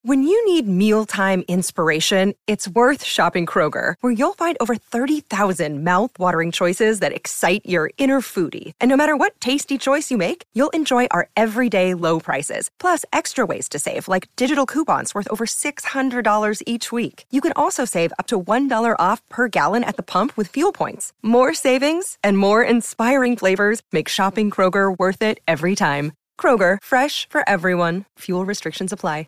When you need mealtime inspiration, it's worth shopping Kroger, where you'll find over 30,000 mouth-watering choices that excite your inner foodie. And no matter what tasty choice you make, you'll enjoy our everyday low prices, plus extra ways to save, like digital coupons worth over $600 each week. You can also save up to $1 off per gallon at the pump with fuel points. More savings and more inspiring flavors make shopping Kroger worth it every time. Kroger, fresh for everyone. Fuel restrictions apply.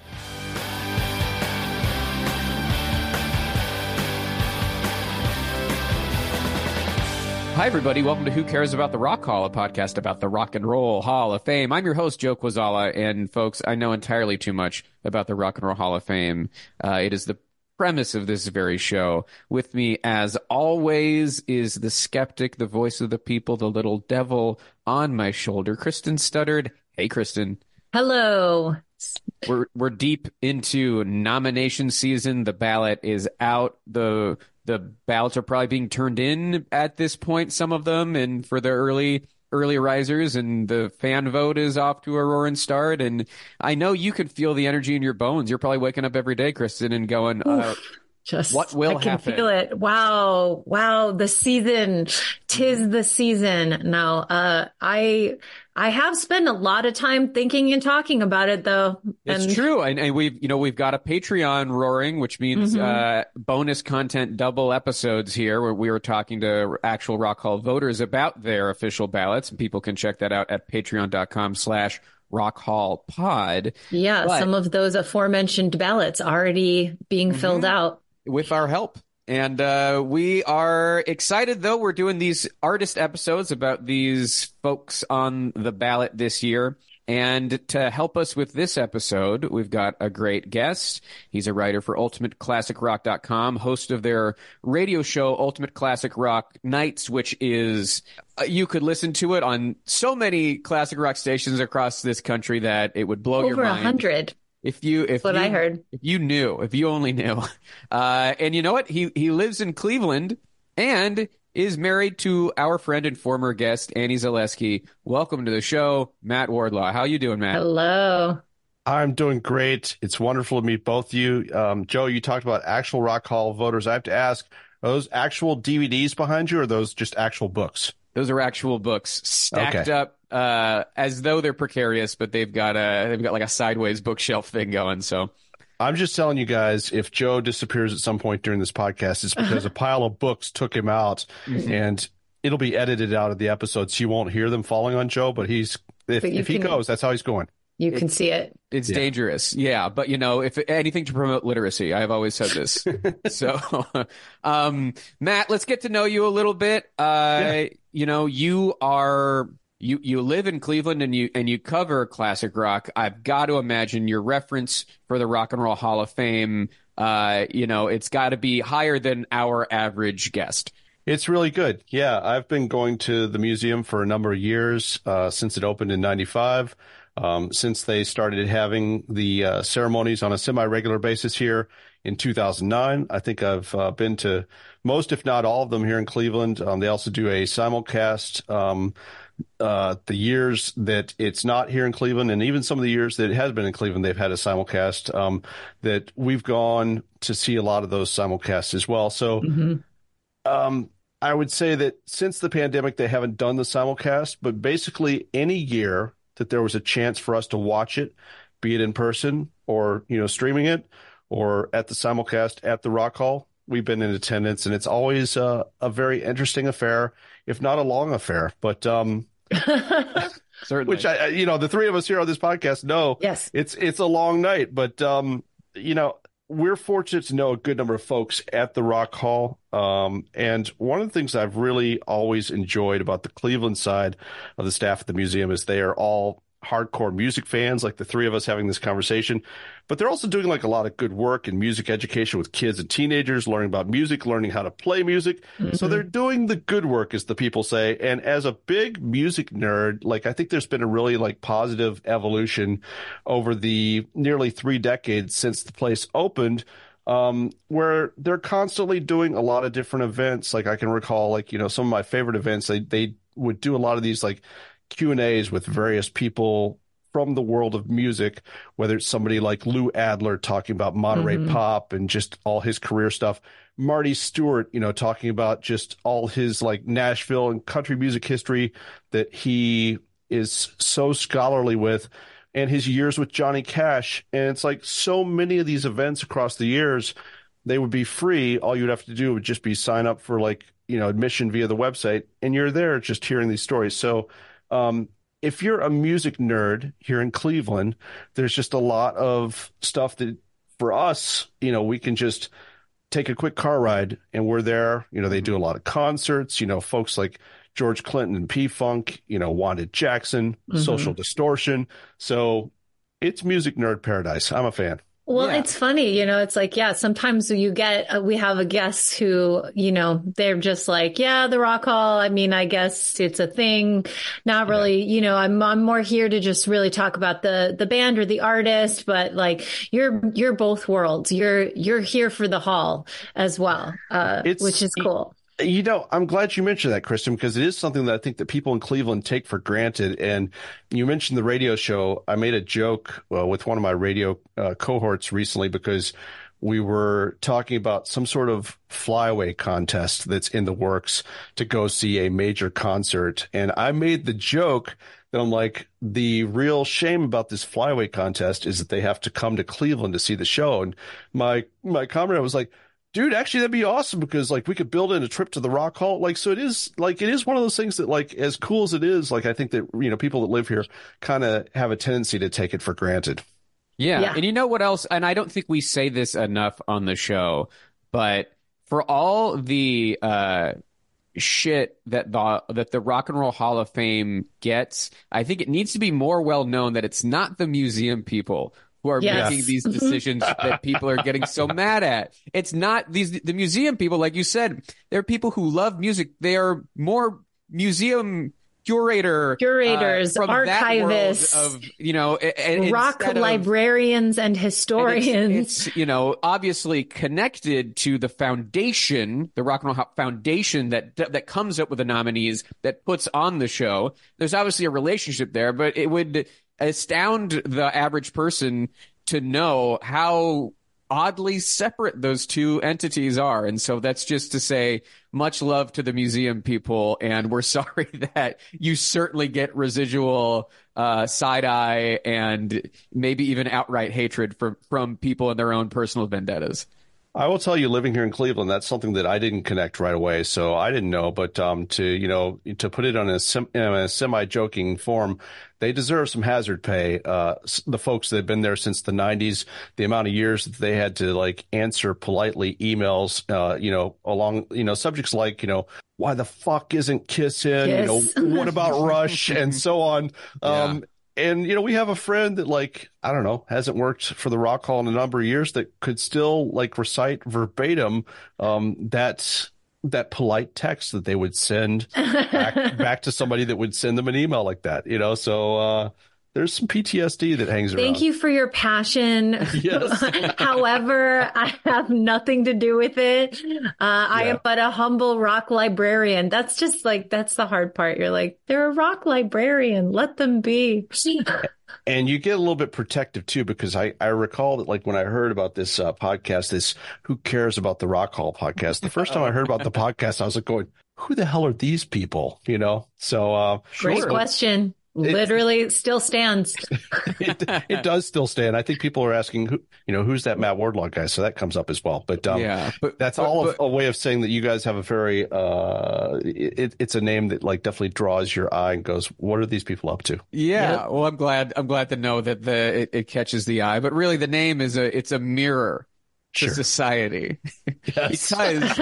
Hi, everybody. Welcome to Who Cares About the Rock Hall, a podcast about the Rock and Roll Hall of Fame. I'm your host, Joe Quazala, and folks, I know entirely too much about the Rock and Roll Hall of Fame. It is the premise of this very show. With me, as always, is the skeptic, the voice of the people, the little devil on my shoulder, Kristen Studdard. Hey, Kristen. Hello. We're deep into nomination season. The ballot is out. The ballots are probably being turned in at this point, some of them, and for the early risers, and the fan vote is off to a roaring start. And I know you can feel the energy in your bones. You're probably waking up every day, Kristen, and going, what will happen? I can feel it. Wow. The season. 'Tis the season. Now, I have spent a lot of time thinking and talking about it, though. It's true. And we've got a Patreon roaring, which means bonus content, double episodes here, where we were talking to actual Rock Hall voters about their official ballots. And people can check that out at patreon.com/rockhallpod. Yeah, but some of those aforementioned ballots already being filled out. With our help. And we are excited, though. We're doing these artist episodes about these folks on the ballot this year. And to help us with this episode, we've got a great guest. He's a writer for UltimateClassicRock.com, host of their radio show, Ultimate Classic Rock Nights, which is, you could listen to it on so many classic rock stations across this country that it would blow your mind. Over 100. If you only knew. And you know what? He lives in Cleveland and is married to our friend and former guest, Annie Zaleski. Welcome to the show, Matt Wardlaw. How you doing, Matt? Hello. I'm doing great. It's wonderful to meet both of you. Joe, you talked about actual Rock Hall voters. I have to ask, are those actual DVDs behind you, or are those just actual books? Those are actual books stacked up as though they're precarious, but they've got like a sideways bookshelf thing going. So I'm just telling you guys, if Joe disappears at some point during this podcast, it's because a pile of books took him out, and it'll be edited out of the episode, so you won't hear them falling on Joe. But if he goes, that's how he's going. You can see it. It's dangerous. Yeah. But, if anything to promote literacy, I've always said this. So, Matt, let's get to know you a little bit. You live in Cleveland and you cover classic rock. I've got to imagine your reference for the Rock and Roll Hall of Fame, it's got to be higher than our average guest. It's really good. Yeah. I've been going to the museum for a number of years, since it opened in 95. Since they started having the ceremonies on a semi-regular basis here in 2009. I think I've been to most, if not all of them, here in Cleveland. They also do a simulcast the years that it's not here in Cleveland, and even some of the years that it has been in Cleveland, they've had a simulcast that we've gone to see a lot of those simulcasts as well. So I would say that since the pandemic, they haven't done the simulcast, but basically any year that there was a chance for us to watch it, be it in person or, streaming it or at the simulcast at the Rock Hall, we've been in attendance, and it's always a very interesting affair, if not a long affair. But certainly, which the three of us here on this podcast know, yes, it's a long night. But we're fortunate to know a good number of folks at the Rock Hall. And one of the things I've really always enjoyed about the Cleveland side of the staff at the museum is they are all hardcore music fans, like the three of us having this conversation, but they're also doing like a lot of good work in music education with kids and teenagers, learning about music, learning how to play music. So they're doing the good work, as the people say. And as a big music nerd, I think there's been a really positive evolution over the nearly 3 decades since the place opened, where they're constantly doing a lot of different events. I can recall, some of my favorite events, they would do a lot of these Q&As with various people from the world of music, whether it's somebody like Lou Adler talking about Monterey pop and just all his career stuff, Marty Stewart, talking about just all his like Nashville and country music history that he is so scholarly with, and his years with Johnny Cash. And it's like so many of these events across the years, they would be free. All you'd have to do would just be sign up for like, admission via the website, and you're there just hearing these stories. So, if you're a music nerd here in Cleveland, there's just a lot of stuff that for us, we can just take a quick car ride and we're there. They do a lot of concerts, folks like George Clinton and P-Funk, Wanda Jackson, Social Distortion. So it's music nerd paradise. I'm a fan. Well, it's funny, it's like, sometimes we have a guest who, they're just like, the Rock Hall. I mean, I guess it's a thing. Not really, I'm more here to just really talk about the band or the artist, but like you're both worlds. You're here for the hall as well, which is cool. I'm glad you mentioned that, Kristen, because it is something that I think that people in Cleveland take for granted. And you mentioned the radio show. I made a joke with one of my radio cohorts recently because we were talking about some sort of flyaway contest that's in the works to go see a major concert. And I made the joke that I'm like, the real shame about this flyaway contest is that they have to come to Cleveland to see the show. And my comrade was like, dude, actually, that'd be awesome because like we could build in a trip to the Rock Hall. Like, so it is one of those things that like, as cool as it is, like, I think that, people that live here kind of have a tendency to take it for granted. Yeah. And you know what else? And I don't think we say this enough on the show, but for all the, shit that the Rock and Roll Hall of Fame gets, I think it needs to be more well known that it's not the museum people who are making these decisions that people are getting so mad at. It's not the museum people, like you said. They're people who love music. They are more museum curators, archivists, of rock librarians and historians. It's obviously connected to the foundation, the Rock and Roll Foundation that comes up with the nominees that puts on the show. There's obviously a relationship there, but it would astound the average person to know how oddly separate those two entities are. And so that's just to say much love to the museum people. And we're sorry that you certainly get residual side eye and maybe even outright hatred from people in their own personal vendettas. I will tell you, living here in Cleveland, that's something that I didn't connect right away. So I didn't know, but to put it on in a semi-joking form, they deserve some hazard pay. The folks that have been there since the 90s, the amount of years that they had to like answer politely emails, along, subjects like, why the fuck isn't Kiss in? Yes. What about Rush and so on. And, we have a friend that, like, I don't know, hasn't worked for the Rock Hall in a number of years that could still, like, recite verbatim that polite text that they would send back to somebody that would send them an email like that, So there's some PTSD that hangs around. Thank you for your passion. Yes. However, I have nothing to do with it. I am but a humble rock librarian. That's just like, that's the hard part. You're like, they're a rock librarian. Let them be. And you get a little bit protective too, because I recall that like when I heard about this podcast, this Who Cares About the Rock Hall podcast, the first time I heard about the podcast, I was like going, who the hell are these people? So great question. Literally still stands. It does still stand. I think people are asking, who's that Matt Wardlaw guy? So that comes up as well. But that's a way of saying that you guys have a very it's a name that like definitely draws your eye and goes, what are these people up to? Yeah. Yep. Well, I'm glad to know that it catches the eye. But really, the name it's a mirror to society. Yes. Because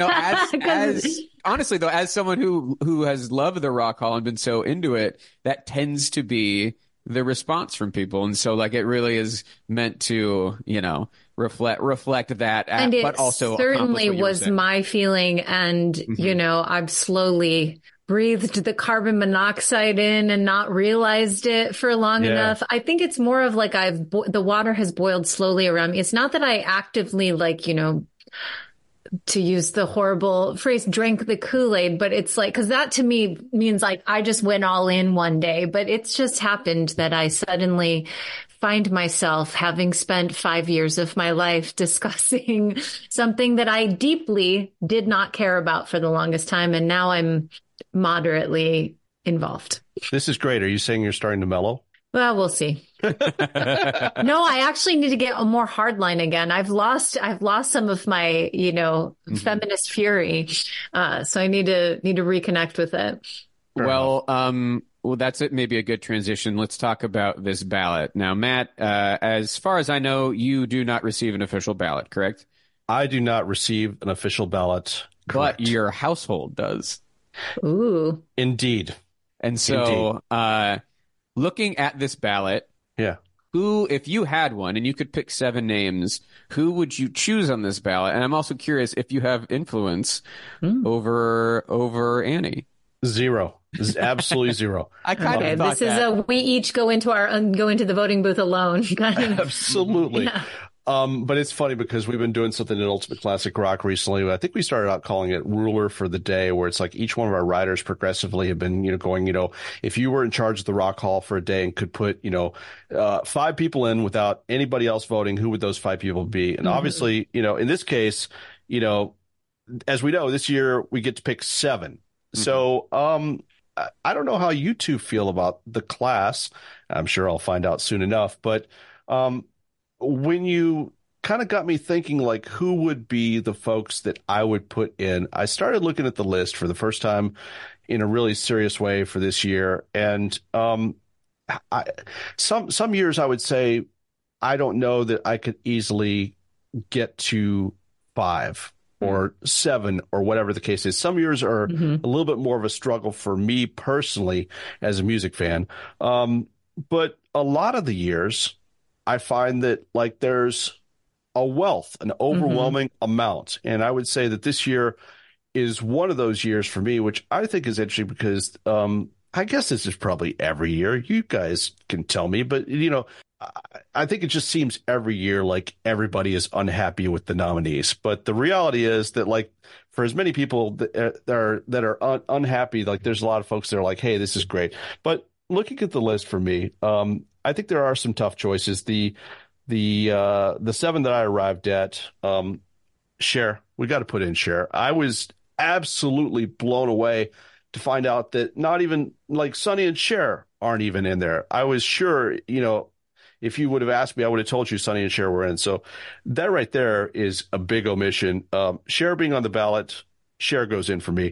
as honestly though, as someone who has loved the Rock Hall and been so into it, that tends to be the response from people. And so like it really is meant to, reflect that, and but also certainly was my feeling. And, I've slowly breathed the carbon monoxide in and not realized it for long enough. I think it's more of like the water has boiled slowly around me. It's not that I actively to use the horrible phrase, drank the Kool-Aid, but it's like, cause that to me means like I just went all in one day, but it's just happened that I suddenly find myself having spent 5 years of my life discussing something that I deeply did not care about for the longest time. And now I'm moderately involved. This is great. Are you saying you're starting to mellow? Well, we'll see. No, I actually need to get a more hardline again. I've lost some of my, feminist fury. So I need to reconnect with it. Well, that's it. Maybe a good transition. Let's talk about this ballot. Now, Matt, as far as I know, you do not receive an official ballot, correct? I do not receive an official ballot. Correct. But your household does. Ooh. Indeed. And so, looking at this ballot, who, if you had one and you could pick 7 names, who would you choose on this ballot? And I'm also curious if you have influence over Annie. Zero. This is absolutely zero. I kind of thought this is we each go into the voting booth alone. Absolutely. Yeah. But it's funny because we've been doing something in Ultimate Classic Rock recently. I think we started out calling it Ruler for the Day, where it's like each one of our riders progressively have been, going, if you were in charge of the Rock Hall for a day and could put, 5 people in without anybody else voting, who would those 5 people be? And obviously, in this case, as we know, this year we get to pick 7. So, I don't know how you two feel about the class. I'm sure I'll find out soon enough, but, when you kind of got me thinking, like, who would be the folks that I would put in, I started looking at the list for the first time in a really serious way for this year. And some years I would say I don't know that I could easily get to 5 or 7 or whatever the case is. Some years are a little bit more of a struggle for me personally as a music fan. But a lot of the years, I find that there's a wealth, an overwhelming amount. And I would say that this year is one of those years for me, which I think is interesting because I guess this is probably every year. You guys can tell me, but I think it just seems every year like everybody is unhappy with the nominees. But the reality is that for as many people that are unhappy, there's a lot of folks that are like, hey, this is great. But looking at the list for me, I think there are some tough choices. The 7 that I arrived at, Cher, we got to put in Cher. I was absolutely blown away to find out that not even Sonny and Cher aren't even in there. I was sure, if you would have asked me, I would have told you Sonny and Cher were in. So that right there is a big omission. Cher being on the ballot, Cher goes in for me.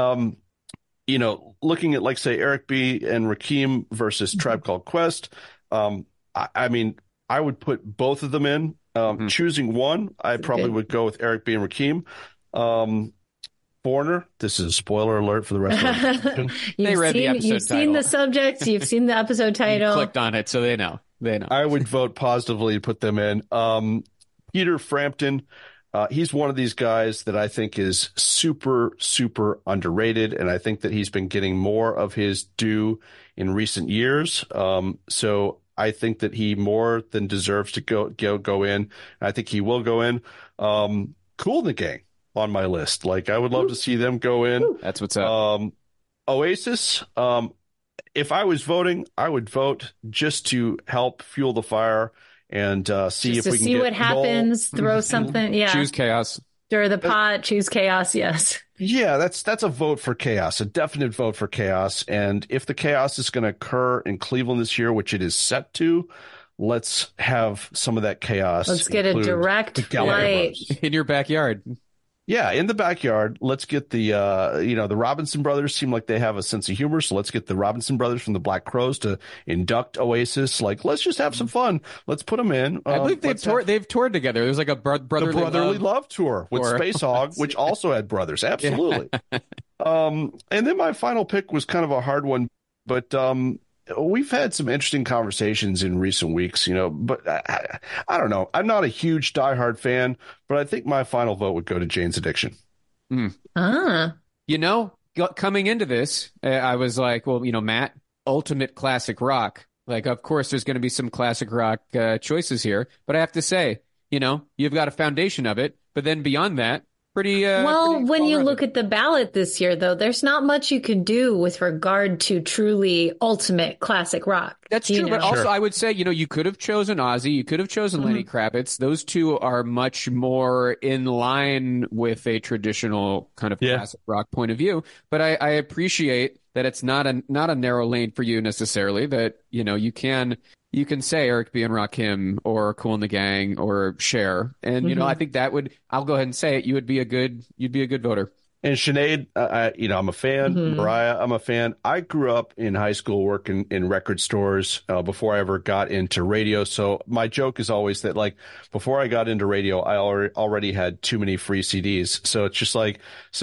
Looking at say Eric B. and Rakim versus Tribe Called Quest, I mean, I would put both of them in. Choosing one, I probably would go with Eric B. and Rakim. Foreigner, this is a spoiler alert for the rest of the You've seen the subject, you've seen the episode title. You clicked on it, so they know. I would vote positively to put them in. Peter Frampton, he's one of these guys that I think is super, super underrated, and I think that he's been getting more of his due in recent years. So I think that he more than deserves to go in. I think he will go in. Kool and the Gang on my list. I would love to see them go in. That's what's up. Oasis. If I was voting, I would vote just to help fuel the fire and see if we can get what happens. Throw something. Yeah. Choose chaos. Stir the pot. Choose chaos. Yes. Yeah, that's a vote for chaos, a definite vote for chaos. And if the chaos is going to occur in Cleveland this year, which it is set to, let's have some of that chaos. Let's get a direct flight in your backyard. Yeah, in the backyard. Let's get the Robinson brothers seem like they have a sense of humor. So let's get the Robinson brothers from the Black Crowes to induct Oasis. Let's just have some fun. Let's put them in. I believe they've toured together. There's a brotherly love tour with Space Hog, which also had brothers. Absolutely. And then my final pick was kind of a hard one, but we've had some interesting conversations in recent weeks, but I don't know. I'm not a huge diehard fan, but I think my final vote would go to Jane's Addiction. Coming into this, I was like, well, Matt, ultimate classic rock. Of course, there's going to be some classic rock choices here, but I have to say, you've got a foundation of it, but then beyond that, pretty. Well, Pretty when you well-rounded. look at the ballot this year, though, there's not much you can do with regard to truly ultimate classic rock. That's you true, but know? also Sure. I would say, you could have chosen Ozzy, you could have chosen Lenny Kravitz. Those two are much more in line with a traditional kind of Yeah. classic rock point of view. But I appreciate that it's not a narrow lane for you necessarily. That you can say Eric B. and Rakim or Kool and the Gang or Cher, and I think I'll go ahead and say it. You'd be a good voter. And Sinead, I'm a fan. Mariah, I'm a fan. I grew up in high school working in record stores before I ever got into radio. So my joke is always that, like, before I got into radio, I already had too many free CDs. So it's just like,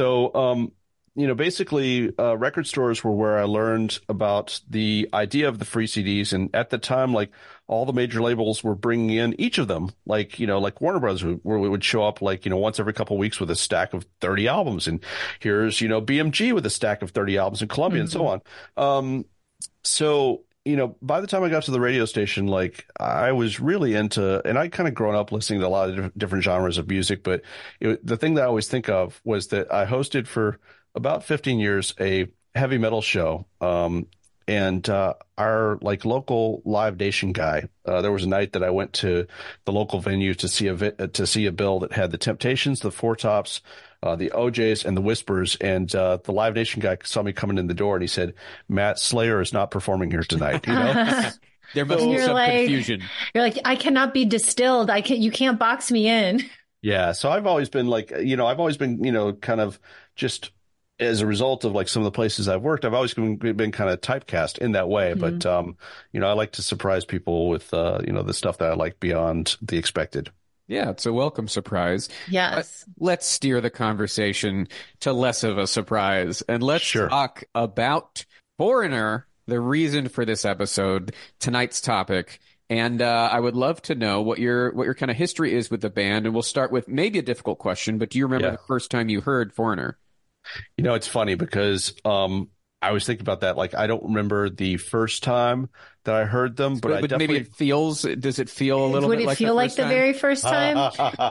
basically, record stores were where I learned about the idea of the free CDs. And at the time, like, all the major labels were bringing in each of them, like Warner Brothers would show up once every couple of weeks with a stack of 30 albums. And here's, BMG with a stack of 30 albums, and Columbia and so on. So, by the time I got to the radio station, like, I was really into, and I kind of grown up listening to a lot of different genres of music, but the thing that I always think of was that I hosted for about 15 years a heavy metal show. And our local Live Nation guy, there was a night that I went to the local venue to see a bill that had the Temptations, the Four Tops, the OJs, and the Whispers. And the Live Nation guy saw me coming in the door, and he said, "Matt, Slayer is not performing here tonight." There must be some confusion. You're like, I cannot be distilled. You can't box me in. Yeah. So I've always been kind of just, as a result of some of the places I've worked, I've always been kind of typecast in that way. But, I like to surprise people with, the stuff that I like beyond the expected. Yeah, it's a welcome surprise. Yes. Let's steer the conversation to less of a surprise, and let's talk about Foreigner, the reason for this episode, tonight's topic. And I would love to know what your kind of history is with the band. And we'll start with maybe a difficult question, but do you remember the first time you heard Foreigner? It's funny because I was thinking about that. Like, I don't remember the first time that I heard them, but I definitely... Maybe does it feel a little bit like the first time? Would it feel like the very first time?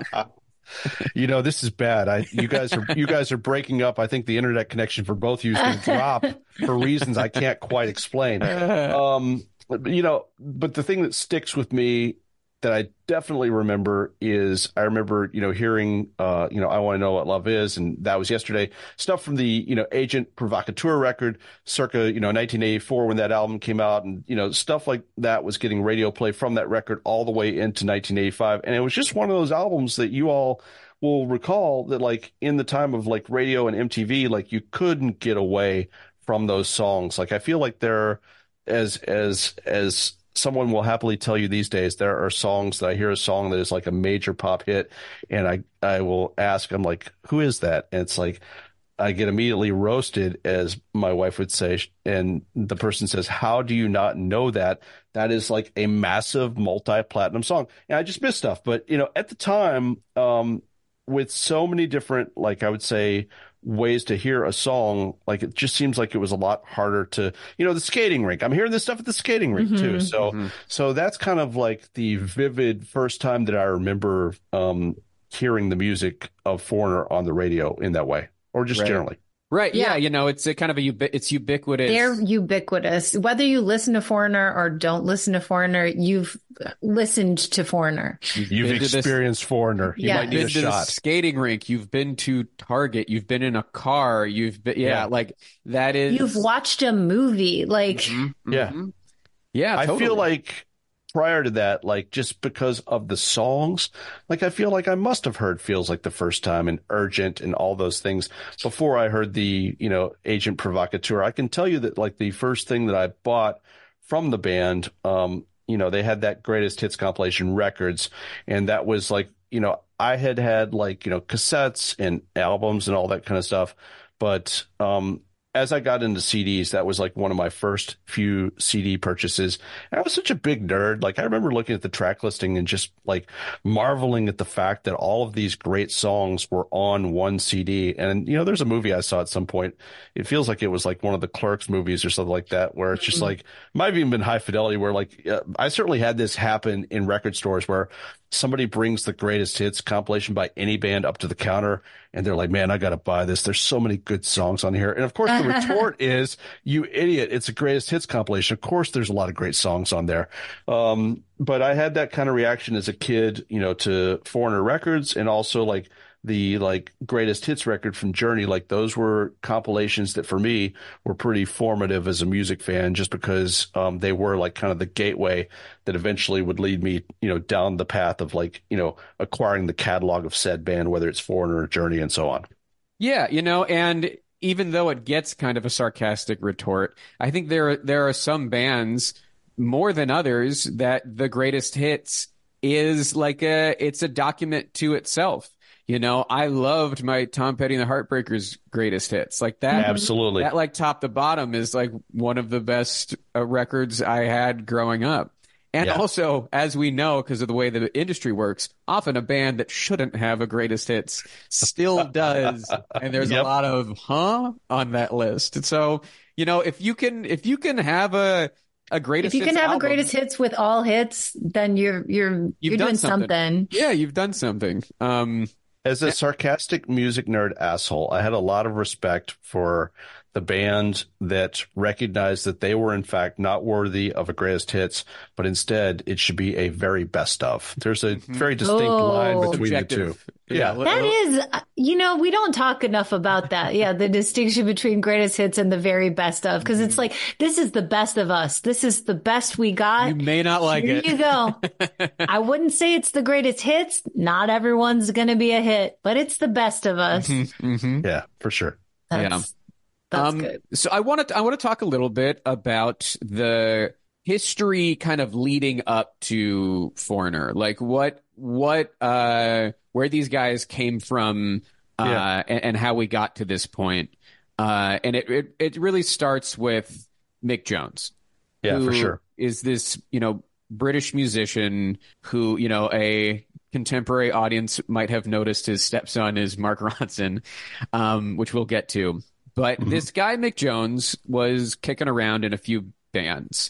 This is bad. You guys are breaking up. I think the internet connection for both of you is going to drop for reasons I can't quite explain. But the thing that sticks with me that I definitely remember is hearing, I Want to Know What Love Is. And that was yesterday. Stuff from the, Agent Provocateur record circa, 1984 when that album came out. And, stuff like that was getting radio play from that record all the way into 1985. And it was just one of those albums that you all will recall that, in the time of radio and MTV, you couldn't get away from those songs. I feel like they're as someone will happily tell you these days, there are songs that I hear a song that is a major pop hit, and I will ask, I'm like, who is that? And it's I get immediately roasted, as my wife would say, and the person says, how do you not know that? That is a massive multi-platinum song. And I just miss stuff. But, at the time, with so many different, I would say, ways to hear a song, it just seems like it was a lot harder to, the skating rink. I'm hearing this stuff at the skating rink too. So that's kind of the vivid first time that I remember hearing the music of Foreigner on the radio in that way, or just generally. Right. Yeah. It's a kind of it's ubiquitous. They're ubiquitous. Whether you listen to Foreigner or don't listen to Foreigner, you've listened to Foreigner. You've experienced Foreigner. You might need a shot. You've been to the skating rink. You've been to Target. You've been in a car. You've been, that is. You've watched a movie. Yeah. Yeah. I feel prior to that, just because of the songs, I feel like I must have heard Feels Like the First Time and Urgent and all those things before I heard the, Agent Provocateur. I can tell you that the first thing that I bought from the band, they had that Greatest Hits compilation records. And that was I had cassettes and albums and all that kind of stuff. But, as I got into CDs, that was one of my first few CD purchases. And I was such a big nerd. I remember looking at the track listing and just marveling at the fact that all of these great songs were on one CD. And, there's a movie I saw at some point. It feels like it was one of the Clerks movies or something like that, where it's just might have even been High Fidelity, where I certainly had this happen in record stores where somebody brings the greatest hits compilation by any band up to the counter and they're like, man, I got to buy this. There's so many good songs on here. And of course, the retort is, you idiot, it's a greatest hits compilation. Of course, there's a lot of great songs on there. But I had that kind of reaction as a kid, to Foreigner records, and also like the greatest hits record from Journey. Like, those were compilations that for me were pretty formative as a music fan, just because they were like kind of the gateway that eventually would lead me, down the path of acquiring the catalog of said band, whether it's Foreigner or Journey and so on. Yeah, and even though it gets kind of a sarcastic retort, I think there are some bands more than others that the greatest hits is it's a document to itself. I loved my Tom Petty and the Heartbreakers greatest hits. Like that. Absolutely. That top to bottom is like one of the best records I had growing up. And also, as we know, because of the way the industry works, often a band that shouldn't have a greatest hits still does. And there's a lot of on that list. And so, if you can have a greatest hits, if you can have album, a greatest hits with all hits, then you're doing something. Yeah, you've done something. As a sarcastic music nerd asshole, I had a lot of respect for the band that recognized that they were in fact not worthy of a greatest hits, but instead it should be a very best of. There's a very distinct line between Subjective. the two. Yeah. That is, we don't talk enough about that. Yeah. The distinction between greatest hits and the very best of, because it's like, this is the best of us. This is the best we got. You may not like Here it. you go. I wouldn't say it's the greatest hits. Not everyone's going to be a hit, but it's the best of us. Yeah, for sure. That's good. So I want to talk a little bit about the history kind of leading up to Foreigner, like where these guys came from, and how we got to this point. And it really starts with Mick Jones. Yeah, for sure. Is this, British musician who, a contemporary audience might have noticed his stepson is Mark Ronson, which we'll get to. But this guy, Mick Jones, was kicking around in a few bands.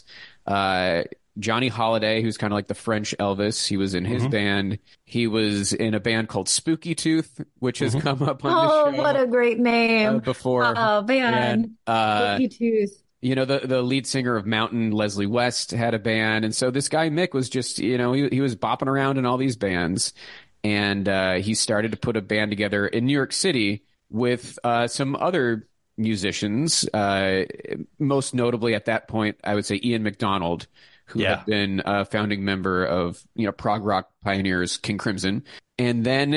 Johnny Holiday, who's kind of like the French Elvis, he was in his band. He was in a band called Spooky Tooth, which has come up on the show. Oh, what a great name. Before. Oh, man. Spooky Tooth. The lead singer of Mountain, Leslie West, had a band. And so this guy, Mick, was just, he was bopping around in all these bands. And he started to put a band together in New York City with some other musicians, most notably at that point, I would say Ian MacDonald, who had been a founding member of, prog rock pioneers King Crimson. And then,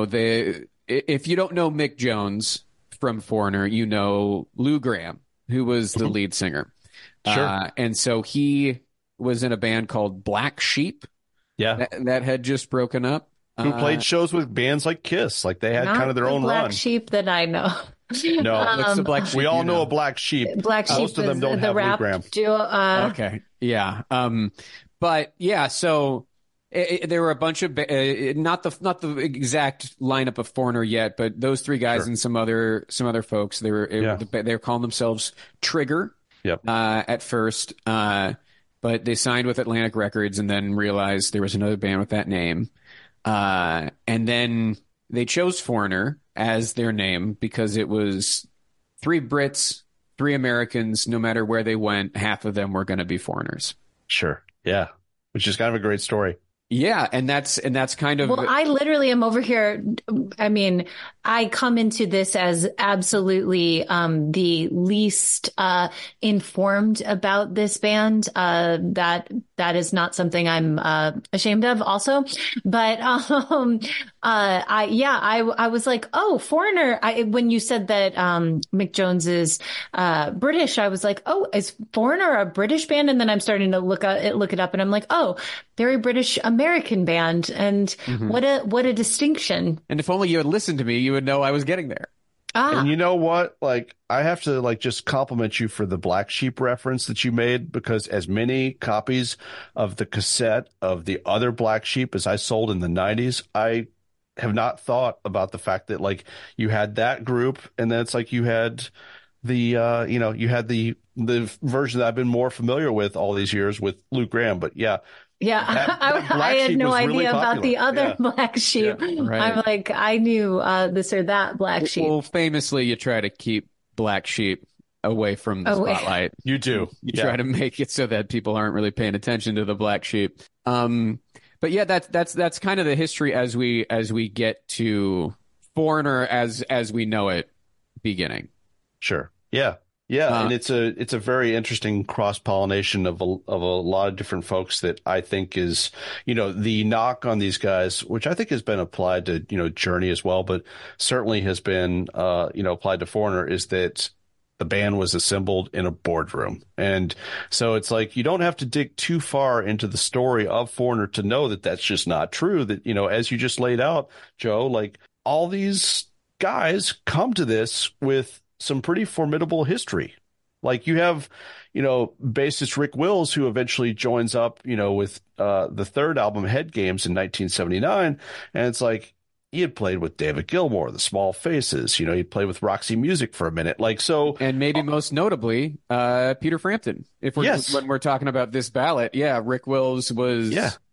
if you don't know Mick Jones from Foreigner, you know Lou Gramm, who was the lead singer. Sure. And so he was in a band called Black Sheep. Yeah. That had just broken up. Who played shows with bands like Kiss. Like, they had kind of their own Black run. Sheep that I know. No, What's the Black Sheep? we all know a Black Sheep. Black Sheep Most of them don't the have rap Lou Gramm. duo. Okay. Yeah. But yeah, so there were a bunch of not the exact lineup of Foreigner yet, but those three guys and some other folks. They were calling themselves Trigger. Yep. At first, but they signed with Atlantic Records and then realized there was another band with that name, and then they chose Foreigner as their name because it was 3 Brits, 3 Americans. No matter where they went, half of them were going to be foreigners. Sure. Yeah. Which is kind of a great story. Yeah, and that's kind of. Well, I literally am over here. I mean, I come into this as absolutely the least informed about this band. That is not something I'm ashamed of also. But I was like, oh, Foreigner. When you said that Mick Jones is British, I was like, oh, is Foreigner a British band? And then I'm starting to look it up, and I'm like, oh, very British American band, and what a distinction. And if only you had listened to me, you would know I was getting there. And you know what? Like, I have to just compliment you for the Black Sheep reference that you made, because as many copies of the cassette of the other Black Sheep as I sold in the 90s, I have not thought about the fact that you had that group, and then it's you had the you had the version that I've been more familiar with all these years with Lou Gramm. But yeah, Yeah, I had no idea about the other black sheep. Yeah, right. I'm like, I knew this or that black sheep. Well, famously, you try to keep black sheep away from the spotlight. You do. You try to make it so that people aren't really paying attention to the black sheep. But yeah, that's kind of the history as we get to Foreigner as we know it beginning. Sure. Yeah. Yeah, and it's a very interesting cross-pollination of a lot of different folks that I think is, the knock on these guys, which I think has been applied to, Journey as well, but certainly has been, applied to Foreigner, is that the band was assembled in a boardroom. And so it's like, you don't have to dig too far into the story of Foreigner to know that that's just not true. That, as you just laid out, Joe, like all these guys come to this with some pretty formidable history. Like you have, bassist Rick Wills, who eventually joins up, with the third album, Head Games, in 1979. And it's like, he had played with David Gilmour, the Small Faces, he'd played with Roxy Music for a minute. Like, so. And maybe most notably, Peter Frampton. When we're talking about this ballot. Yeah. Rick Wills was,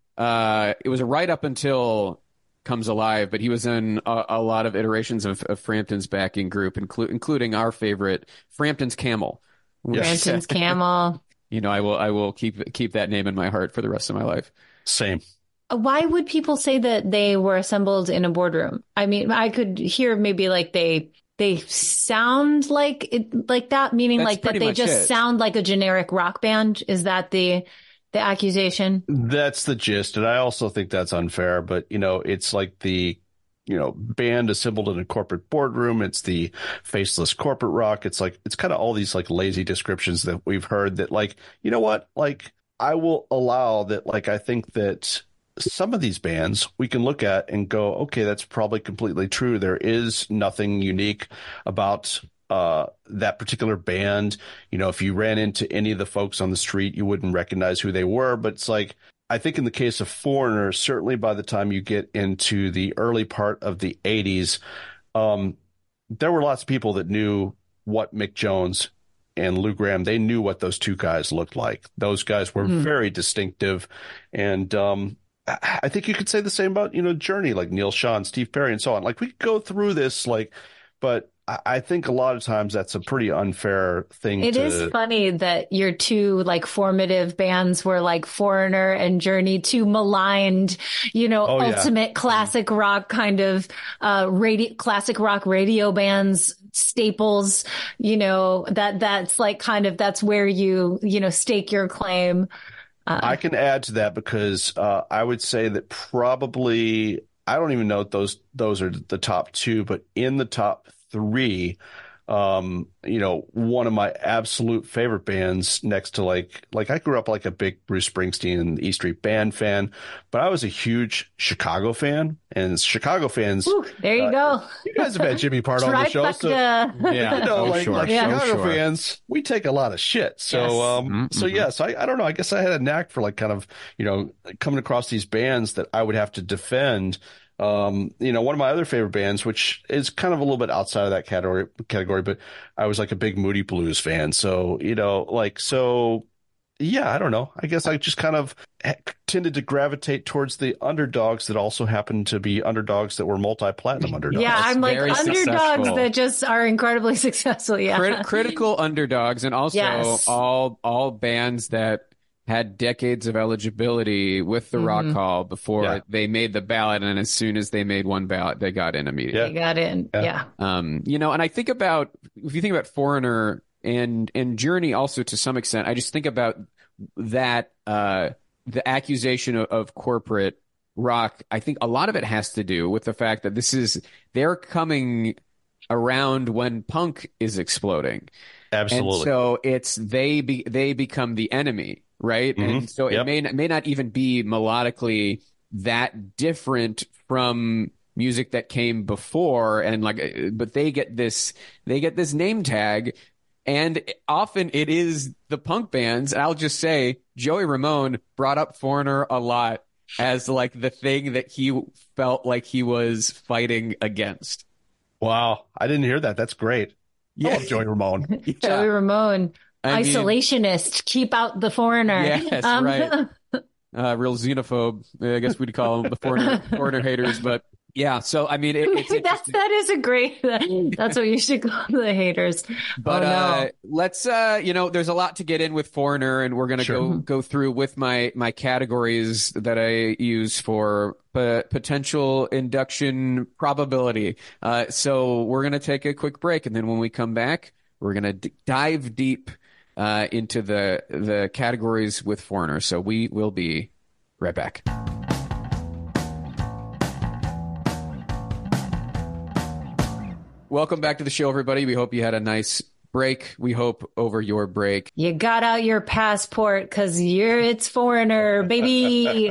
it was right up until Comes Alive, but he was in a lot of iterations of Frampton's backing group, including our favorite, Frampton's Camel. Frampton's Camel. I will keep that name in my heart for the rest of my life. Same. Why would people say that they were assembled in a boardroom? I mean, I could hear maybe like they sound like it, like that, meaning like that they just sound like a generic rock band. Is that the accusation? That's the gist. And I also think that's unfair, but it's like the, band assembled in a corporate boardroom. It's the faceless corporate rock. It's like, it's kind of all these like lazy descriptions that we've heard that like, you know what? Like I will allow that. Like, I think that some of these bands we can look at and go, okay, that's probably completely true. There is nothing unique about that particular band. If you ran into any of the folks on the street, you wouldn't recognize who they were. But it's like, I think in the case of Foreigner, certainly by the time you get into the early part of the 80s, there were lots of people that knew what Mick Jones and Lou Gramm, they knew what those two guys looked like. Those guys were very distinctive. And I think you could say the same about, Journey, like Neil Schon, Steve Perry, and so on. Like we could go through this, but I think a lot of times that's a pretty unfair thing. It is funny that your two like formative bands were like Foreigner and Journey, two maligned, ultimate classic rock kind of classic rock radio bands, staples, that's like kind of, that's where you stake your claim. I can add to that because I would say that probably, I don't even know if those are the top two, but in the top three, one of my absolute favorite bands next to like I grew up like a big Bruce Springsteen and E Street Band fan, but I was a huge Chicago fan, and Chicago fans. Ooh, there you go. You guys have had Jimmy Pardo on the show, so Chicago fans, we take a lot of shit. So, yes. I don't know. I guess I had a knack for like kind of coming across these bands that I would have to defend. One of my other favorite bands, which is kind of a little bit outside of that category, but I was like a big Moody Blues fan. So, yeah, I don't know. I guess I just kind of tended to gravitate towards the underdogs that also happened to be underdogs that were multi-platinum underdogs. Yeah, I'm like underdogs that just are incredibly successful. Yeah. Critical underdogs, and also all bands that had decades of eligibility with the Rock Hall before they made the ballot, and as soon as they made one ballot, they got in immediately. They got in, and I think about, if you think about Foreigner and Journey also to some extent, I just think about that, the accusation of corporate rock. I think a lot of it has to do with the fact that they're coming around when punk is exploding. Absolutely. And so they become the enemy. Right. Mm-hmm. And so it may not even be melodically that different from music that came before. And but they get this name tag, and often it is the punk bands. I'll just say Joey Ramone brought up Foreigner a lot as like the thing that he felt like he was fighting against. Wow. I didn't hear that. That's great. I love Joey Ramone. Joey Ramone. Isolationist, keep out the Foreigner. Yes, right. real xenophobe. I guess we'd call them the foreigner haters, but. Yeah, so I mean, it's that is a great. That's what you should call the haters. But let's there's a lot to get in with Foreigner, and we're gonna go through with my categories that I use for potential induction probability. So we're gonna take a quick break, and then when we come back, we're gonna dive deep into the categories with Foreigner. So we will be right back. Welcome back to the show, everybody. We hope you had a nice break. We hope over your break you got out your passport because it's Foreigner, baby.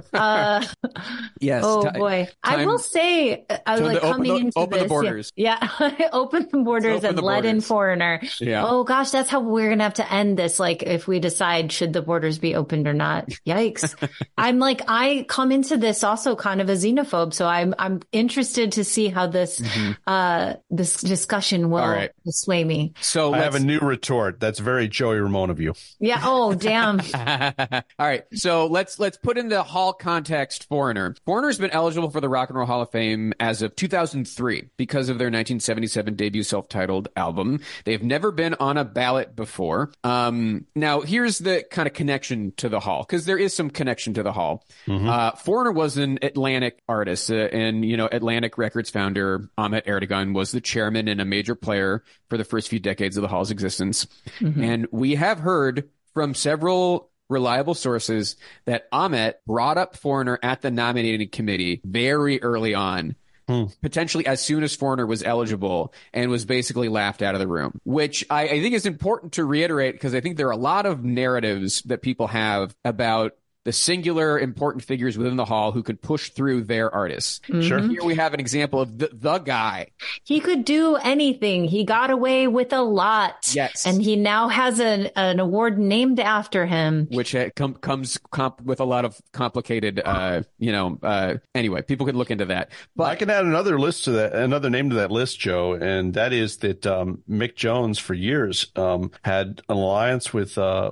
Yes. Boy, I will say, open the borders. Yeah, open the borders and let in Foreigner. Yeah. Oh gosh, that's how we're gonna have to end this. Like, if we decide should the borders be opened or not. Yikes! I come into this also kind of a xenophobe, so I'm interested to see how this this discussion will sway me. So I have a new retort. That's very Joey Ramone of you. Yeah. Oh, damn. All right. So let's put into Hall context Foreigner. Foreigner's been eligible for the Rock and Roll Hall of Fame as of 2003 because of their 1977 debut self-titled album. They've never been on a ballot before. Now, here's the kind of connection to the Hall, because there is some connection to the Hall. Foreigner was an Atlantic artist, and Atlantic Records founder Ahmet Ertegun was the chairman and a major player for the first few decades of the Hall's existence. And we have heard from several reliable sources that Ahmet brought up Foreigner at the nominating committee very early on, potentially as soon as Foreigner was eligible, and was basically laughed out of the room, which I think is important to reiterate, because I think there are a lot of narratives that people have about the singular important figures within the Hall who could push through their artists. Sure. Here we have an example of the guy. He could do anything. He got away with a lot. Yes. And he now has an award named after him. Which comes with a lot of complicated, anyway, people could look into that. But I can add another name to that list, Joe, and that is that Mick Jones for years had an alliance with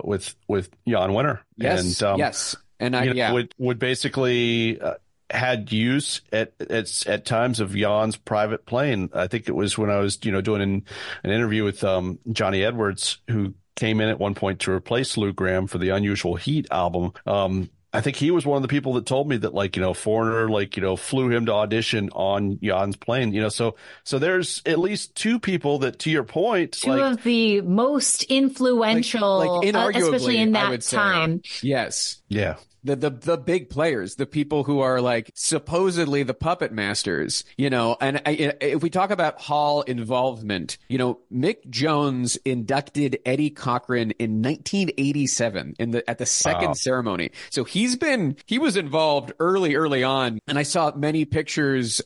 Jan Winter. Yes. And, yes. And would basically had use at times of Jan's private plane. I think it was when I was doing an interview with Johnny Edwards, who came in at one point to replace Lou Gramm for the Unusual Heat album. I think he was one of the people that told me that Foreigner flew him to audition on Jan's plane. So there's at least two people that, to your point, two of the most influential, especially in that time. Yes. Yeah. The big players, the people who are supposedly the puppet masters, and if we talk about Hall involvement, Mick Jones inducted Eddie Cochran in 1987 at the second ceremony. So he was involved early on, and I saw many pictures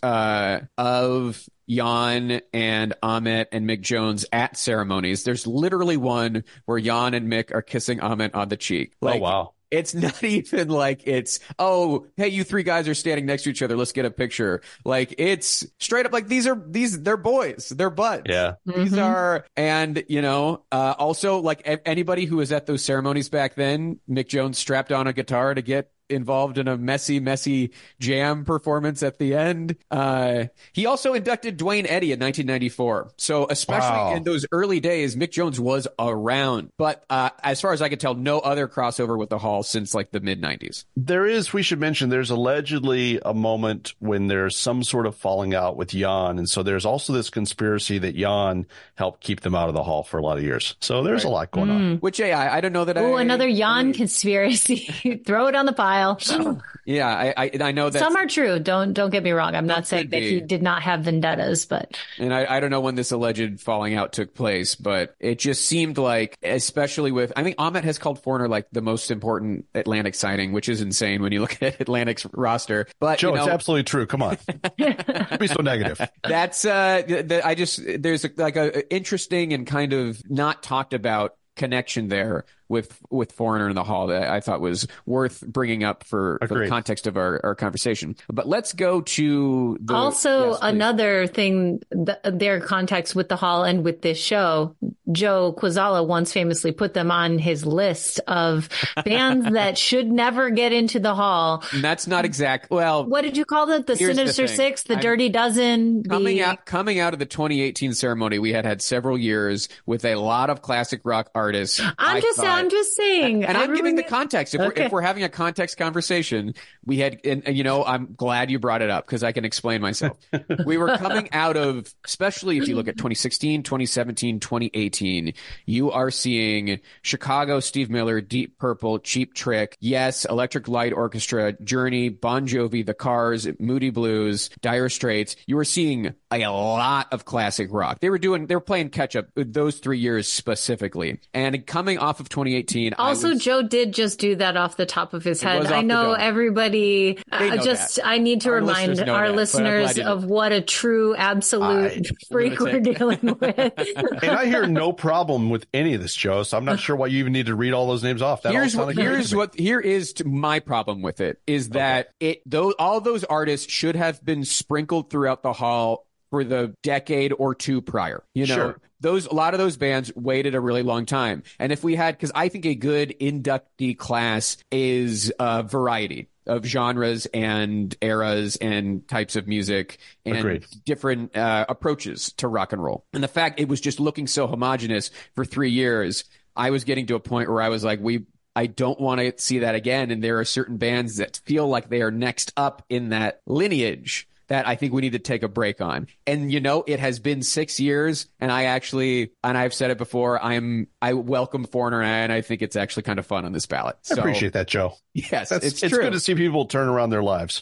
of Jan and Ahmet and Mick Jones at ceremonies. There's literally one where Jan and Mick are kissing Ahmet on the cheek. Oh, wow. It's not even like it's, oh, hey, you three guys are standing next to each other, let's get a picture. It's straight up they're boys. They're buds. Yeah. These are, and, also anybody who was at those ceremonies back then, Mick Jones strapped on a guitar to get involved in a messy jam performance at the end. He also inducted Dwayne Eddy in 1994. So especially in those early days, Mick Jones was around. But as far as I could tell, no other crossover with the Hall since the mid-90s. We should mention, there's allegedly a moment when there's some sort of falling out with Jan. And so there's also this conspiracy that Jan helped keep them out of the Hall for a lot of years. So there's a lot going on. Which, I don't know that another Jan conspiracy. Throw it on the pile. Yeah, I know that some are true. Don't get me wrong. I'm not saying that he did not have vendettas, but I don't know when this alleged falling out took place, but it just seemed like, especially with, I think Ahmet has called Foreigner the most important Atlantic signing, which is insane when you look at Atlantic's roster. But Joe, it's absolutely true. Come on, don't be so negative. That's there's a interesting and kind of not talked about connection there with Foreigner in the Hall that I thought was worth bringing up for the context of our conversation. But let's go to another thing, their context with the Hall and with this show. Joe Quazala once famously put them on his list of bands that should never get into the Hall. And that's not exact. Well, what did you call it? The Sinister Six, the Dirty Dozen. Coming out of the 2018 ceremony, we had several years with a lot of classic rock artists. I'm just saying. And I'm giving the context. If we're having a context conversation, we had, and I'm glad you brought it up because I can explain myself. We were coming out of, especially if you look at 2016, 2017, 2018. You are seeing Chicago, Steve Miller, Deep Purple, Cheap Trick, Yes, Electric Light Orchestra, Journey, Bon Jovi, The Cars, Moody Blues, Dire Straits. You were seeing a lot of classic rock. They were playing catch up those 3 years specifically. And coming off of 2018. Also, Joe did just do that off the top of his head. I know everybody. I need to remind our listeners of what a true absolute freak we're dealing with. And I hear no problem with any of this, Joe. So I'm not sure why you even need to read all those names off. Here is my problem with it is that all those artists should have been sprinkled throughout the Hall for the decade or two prior. Sure. A lot of those bands waited a really long time. And if we had, because I think a good inductee class is variety of genres and eras and types of music and different approaches to rock and roll. And the fact it was just looking so homogenous for 3 years, I was getting to a point where I was like, I don't want to see that again. And there are certain bands that feel like they are next up in that lineage that I think we need to take a break on. And, it has been 6 years, and I've said it before, I welcome Foreigner, and I think it's actually kind of fun on this ballot. So, I appreciate that, Joe. Yes, it's true. It's good to see people turn around their lives.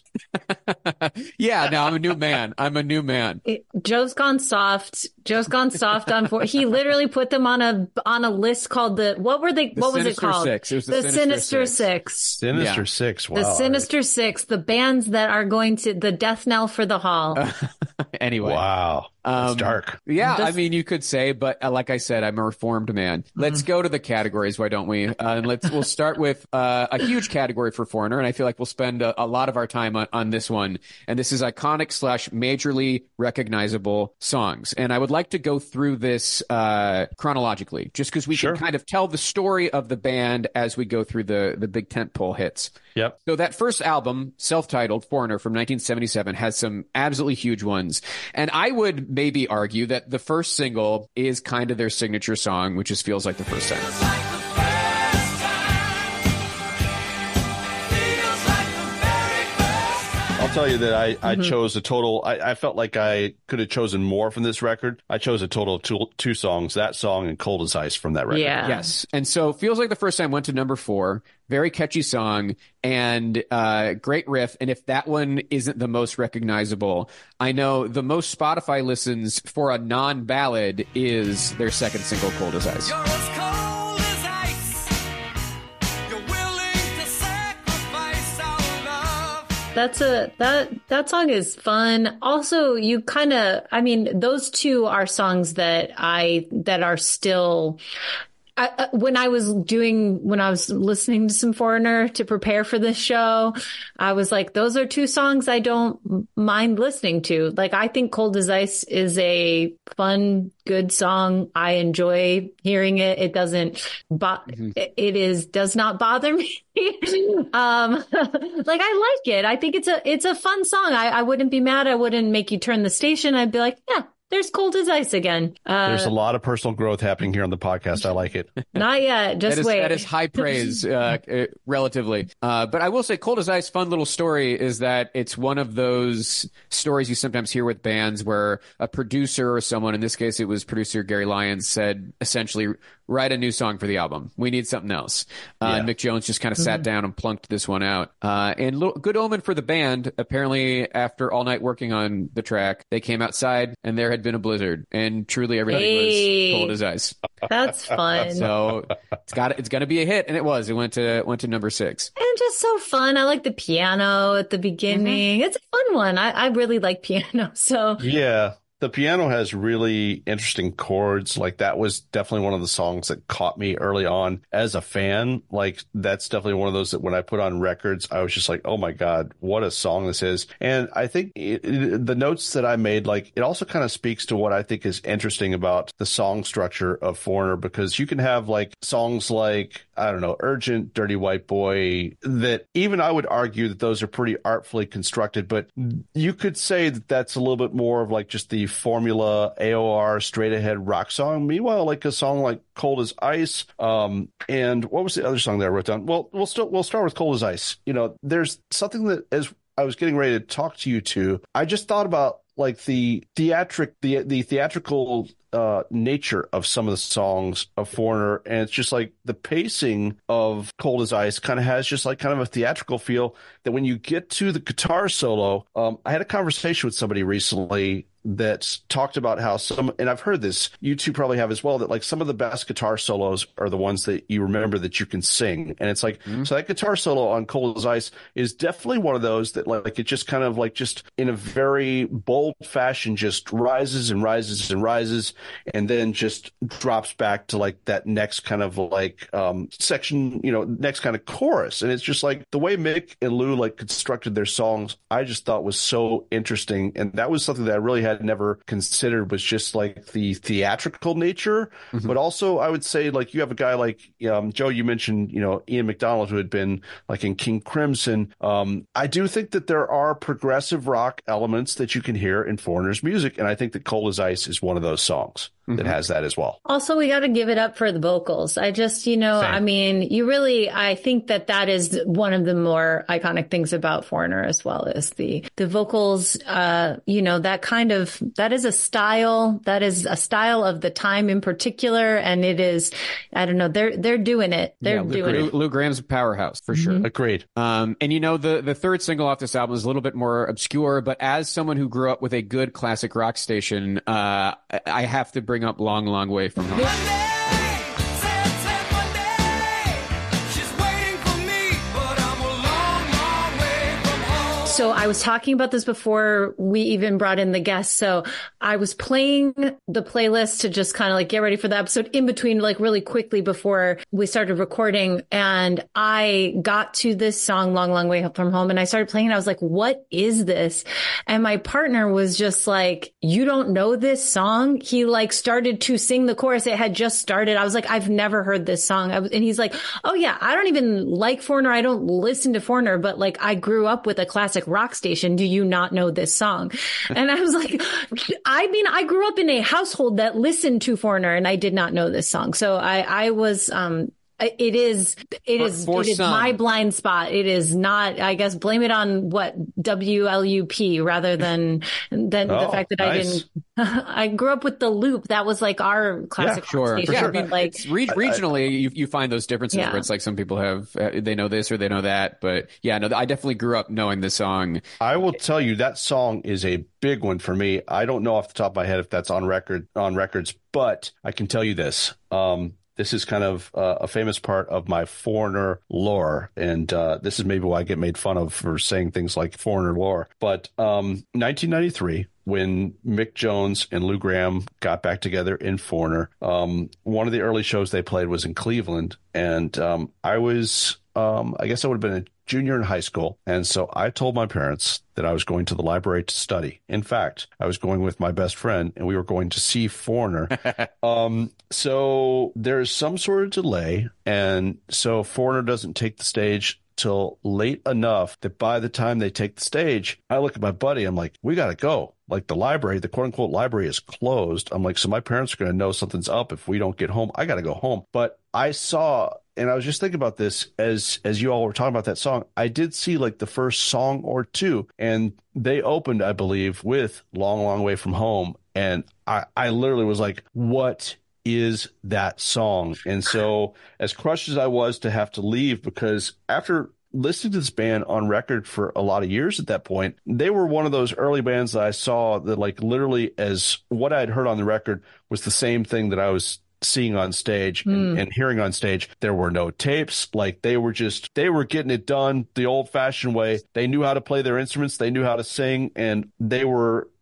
Yeah, no, I'm a new man. Joe's gone soft. On he literally put them on a list called what was it called? Six. It was the Sinister Six. Sinister Six. Wow. The Sinister Six, the bands that are going to the death knell for the Hall. Anyway. Wow. It's dark. Yeah, you could say, but like I said, I'm a reformed man. Let's go to the categories, why don't we? We'll start with a huge category for Foreigner, and I feel like we'll spend a lot of our time on this one. And this is iconic / majorly recognizable songs. And I would like to go through this chronologically, just because we can kind of tell the story of the band as we go through the big tentpole hits. Yep. So that first album, self-titled Foreigner from 1977, has some absolutely huge ones. And I would maybe argue that the first single is kind of their signature song, which is Feels Like the First Time. I'll tell you that I chose a total. I felt like I could have chosen more from this record. I chose a total of two songs, that song and Cold as Ice from that record. Yeah. Yes. And so Feels Like the First Time went to number 4. Very catchy song and great riff. And if that one isn't the most recognizable, I know the most Spotify listens for a non-ballad is their second single, Cold as Ice. You're as cold as ice. You're willing to sacrifice our love. That song is fun. Also, you kind of, those two are songs that are still. When I was listening to some Foreigner to prepare for this show, I was like, those are two songs I don't mind listening to. Like, I think Cold as Ice is a fun, good song. I enjoy hearing it. It doesn't, does not bother me. I like it. I think it's a fun song. I wouldn't be mad. I wouldn't make you turn the station. I'd be like, yeah. There's Cold as Ice again. There's a lot of personal growth happening here on the podcast. I like it. Not yet. Just wait. That is high praise, relatively. But I will say Cold as Ice, fun little story is that it's one of those stories you sometimes hear with bands where a producer or someone, in this case it was producer Gary Lyons, said essentially, write a new song for the album. We need something else. And Mick Jones just kind of sat down and plunked this one out. And good omen for the band. Apparently, after all night working on the track, they came outside and there had been a blizzard, and truly everything was Cold as Ice. That's fun. So it's going to be a hit, and it was. It went to number 6. And just so fun. I like the piano at the beginning. It's a fun one. I really like piano. So yeah. The piano has really interesting chords. Like that was definitely one of the songs that caught me early on as a fan. Like that's definitely one of those that when I put on records, I was just like, oh my God, what a song this is. And I think the notes that I made, like it also kind of speaks to what I think is interesting about the song structure of Foreigner, because you can have like songs like, I don't know, Urgent, Dirty White Boy, that even I would argue that those are pretty artfully constructed, but you could say that that's a little bit more of like just the formula AOR straight ahead rock song. Meanwhile, like a song like Cold as Ice, and what was the other song that I wrote down? Well, we'll start with Cold as Ice. You know, there's something that as I was getting ready to talk to you two, I just thought about like the theatrical nature of some of the songs of Foreigner, and it's just like the pacing of Cold as Ice kind of has just like kind of a theatrical feel that when you get to the guitar solo, I had a conversation with somebody recently that talked about how some, and I've heard this, you two probably have as well, that like some of the best guitar solos are the ones that you remember that you can sing. And it's like, so that guitar solo on Cold as Ice is definitely one of those that like, it just kind of like just in a very bold fashion, just rises and rises and rises, and then just drops back to like that next kind of like, section, you know, next kind of chorus. And it's just like the way Mick and Lou like constructed their songs, I just thought was so interesting. And that was something that I really had never considered, was just like the theatrical nature. But also I would say like you have a guy like Joe, you mentioned, you know, Ian McDonald, who had been like in King Crimson. I do think that there are progressive rock elements that you can hear in Foreigner's music, and I think that Cold as Ice is one of those songs that has that as well. Also, we got to give it up for the vocals. I just, you know, Same. I mean, I think that is one of the more iconic things about Foreigner as well, is the vocals, you know, that is a style of the time in particular. And it is, I don't know, they're doing it. They're doing it. Lou Graham's a powerhouse for sure. Agreed. And you know, the third single off this album is a little bit more obscure, but as someone who grew up with a good classic rock station, I have to bring up Long, Long Way from Home. So I was talking about this before we even brought in the guests. So I was playing the playlist to just kind of like get ready for the episode in between, like really quickly before we started recording. And I got to this song, Long, Long Way from Home, and I started playing it. I was like, what is this? And my partner was just like, you don't know this song? He like started to sing the chorus. It had just started. I was like, I've never heard this song. And he's like, oh yeah, I don't even like Foreigner. I don't listen to Foreigner, but like I grew up with a classic rock station. Do you not know this song? And I was like, I mean, I grew up in a household that listened to Foreigner, and I did not know this song. So I was, it is my blind spot. It is not, I guess, blame it on WLUP rather than the fact that nice. I grew up with the Loop. That was like our classic station. Yeah, I mean, like regionally, you find those differences where it's like some people have, they know this or they know that. But yeah, no, I definitely grew up knowing this song. I will tell you that song is a big one for me. I don't know off the top of my head if that's on records, but I can tell you this. This is kind of a famous part of my Foreigner lore, and this is maybe why I get made fun of for saying things like Foreigner lore. But 1993, when Mick Jones and Lou Graham got back together in Foreigner, one of the early shows they played was in Cleveland, and I was, I guess I would have been a junior in high school. And so I told my parents that I was going to the library to study. In fact, I was going with my best friend, and we were going to see Foreigner. So there's some sort of delay. And so Foreigner doesn't take the stage till late enough that by the time they take the stage, I look at my buddy, I'm like, we got to go. Like the library, the quote unquote library is closed. I'm like, so my parents are going to know something's up if we don't get home. I got to go home. But I saw, and I was just thinking about this as you all were talking about that song, I did see like the first song or two, and they opened, I believe, with Long, Long Way from Home. And I literally was like, what is that song? And so as crushed as I was to have to leave, because after listening to this band on record for a lot of years at that point, they were one of those early bands that I saw that like literally as what I had heard on the record was the same thing that I was seeing on stage and hearing on stage. There were no tapes. Like they were getting it done the old fashioned way. They knew how to play their instruments. They knew how to sing, and they were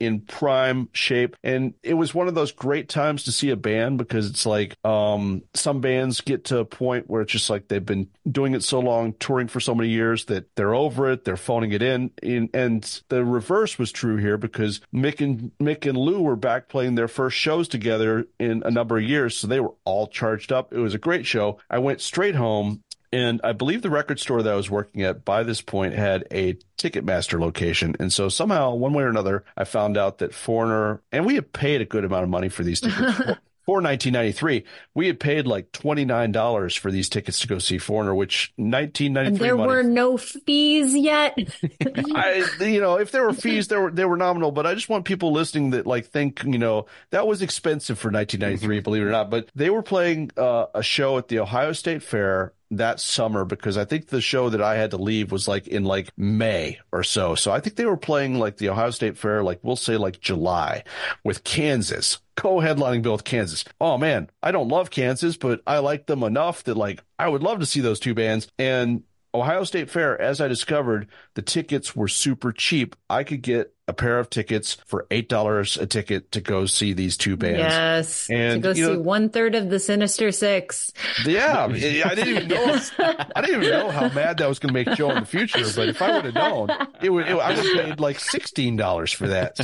in prime shape. And it was one of those great times to see a band, because it's like some bands get to a point where it's just like they've been doing it so long, touring for so many years, that they're over it, they're phoning it in. And the reverse was true here, because Mick and Lou were back playing their first shows together in a number of years, so they were all charged up. It was a great show. I went straight home, and I believe the record store that I was working at by this point had a Ticketmaster location. And so somehow, one way or another, I found out that Foreigner, and we had paid a good amount of money for these tickets. For 1993, we had paid like $29 for these tickets to go see Foreigner, which 1993 and there were no fees yet. If there were fees, they were nominal. But I just want people listening that like think, that was expensive for 1993, believe it or not. But they were playing a show at the Ohio State Fair that summer, because I think the show that I had to leave was like in like May or so. So I think they were playing like the Ohio State Fair, like we'll say like July, with Kansas, co-headlining bill with Kansas. Oh man, I don't love Kansas, but I like them enough that like I would love to see those two bands. And Ohio State Fair, as I discovered, the tickets were super cheap. I could get a pair of tickets for $8 a ticket to go see these two bands. Yes, and to go see 1/3 of the Sinister Six. Yeah, I didn't even know how mad that was going to make Joe in the future. But if I would have known, I would have paid like $16 for that.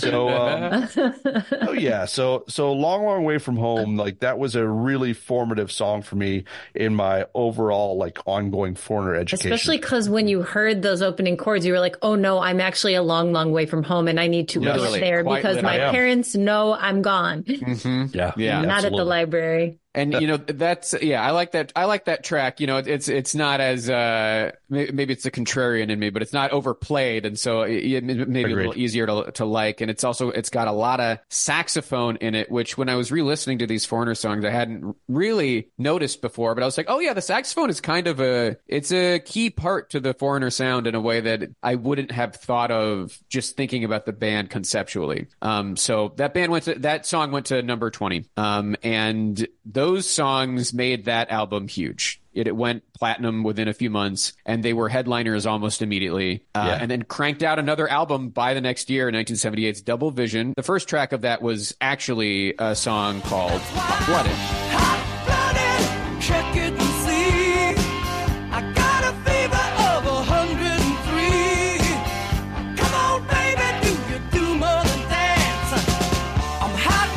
So long way from home. Like that was a really formative song for me in my overall like ongoing Foreigner education. Especially because when you heard those opening chords, you were like, "Oh no, I'm actually a long, long way from home." And I need to get there because my parents know I'm gone. Mm-hmm. Yeah. Not at the library. And that's I like that track. It's not as maybe it's the contrarian in me, but it's not overplayed, and so it maybe a little easier to like. And it's got a lot of saxophone in it, which when I was re-listening to these Foreigner songs, I hadn't really noticed before. But I was like, oh yeah, the saxophone is kind of it's a key part to the Foreigner sound in a way that I wouldn't have thought of just thinking about the band conceptually. So that song went to number 20, and those songs made that album huge. It went platinum within a few months, and they were headliners almost immediately. And then cranked out another album by the next year, 1978's Double Vision. The first track of that was actually a song called Hot Blooded. Hot-blooded, check it and see. I got a fever of 103. Come on, baby, do you do more than dance? I'm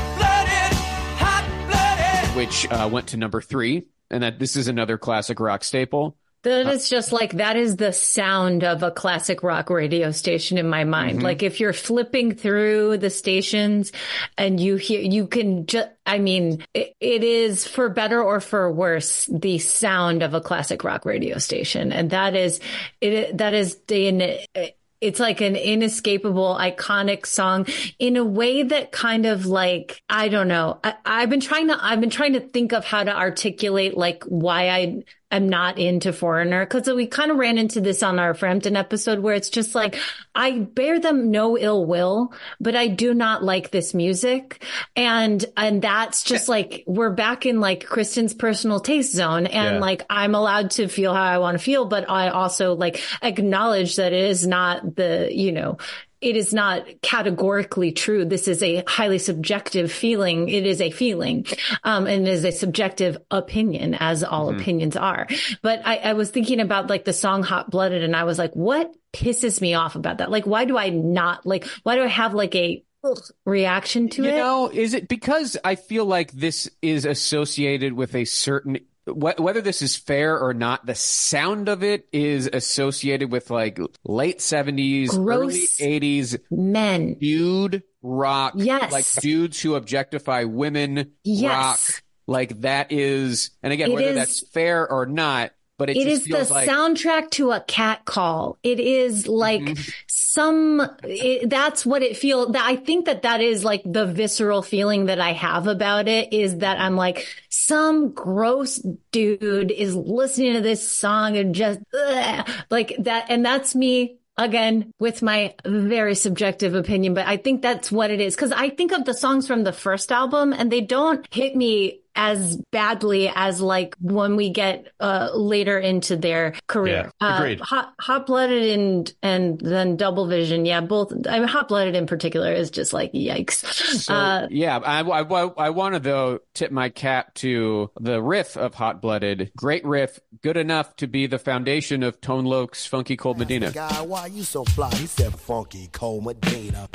hot-blooded, which went to number 3. And that this is another classic rock staple. That is just like, that is the sound of a classic rock radio station in my mind. Mm-hmm. Like if you're flipping through the stations and you hear, you can just, it is, for better or for worse, the sound of a classic rock radio station. And that is it's like an inescapable, iconic song in a way that kind of like, I don't know. I've been trying to think of how to articulate like why I am not into Foreigner, because we kind of ran into this on our Frampton episode where it's just like, I bear them no ill will, but I do not like this music. And that's just like, we're back in like Kristen's personal taste zone. And like, I'm allowed to feel how I want to feel, but I also like acknowledge that it is not it is not categorically true. This is a highly subjective feeling. It is a feeling. And it is a subjective opinion, as all opinions are. But I was thinking about like the song Hot Blooded, and I was like, what pisses me off about that? Like, why do I have like a reaction to it? Is it because I feel like this is associated with a certain, whether this is fair or not, the sound of it is associated with like late 70s, gross early 80s men, dude rock. Yes. Like dudes who objectify women rock. Like that is, and again, whether that's fair or not, but it just feels the soundtrack to a cat call. It is like that's what it feels. I think that is like the visceral feeling that I have about it, is that I'm like, some gross dude is listening to this song and just like that. And that's me. Again, with my very subjective opinion, but I think that's what it is. Because I think of the songs from the first album and they don't hit me as badly as like when we get later into their career. Yeah, agreed. Hot Blooded and then Double Vision. Yeah, both. I mean, Hot Blooded in particular is just like yikes. So, yeah, I want to though tip my cap to the riff of Hot Blooded. Great riff, good enough to be the foundation of Tone Loc's Funky Cold Medina. Guy, why you so fly? He said Funky Cold Medina.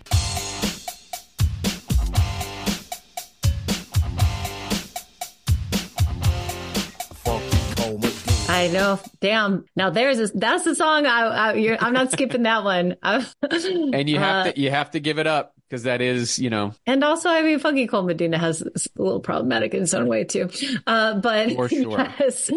I know. Damn. Now that's the song. I'm not skipping that one. And you have to give it up because that is, And also, I mean, Funky Cold Medina has a little problematic in its own way too. But for sure. Yes.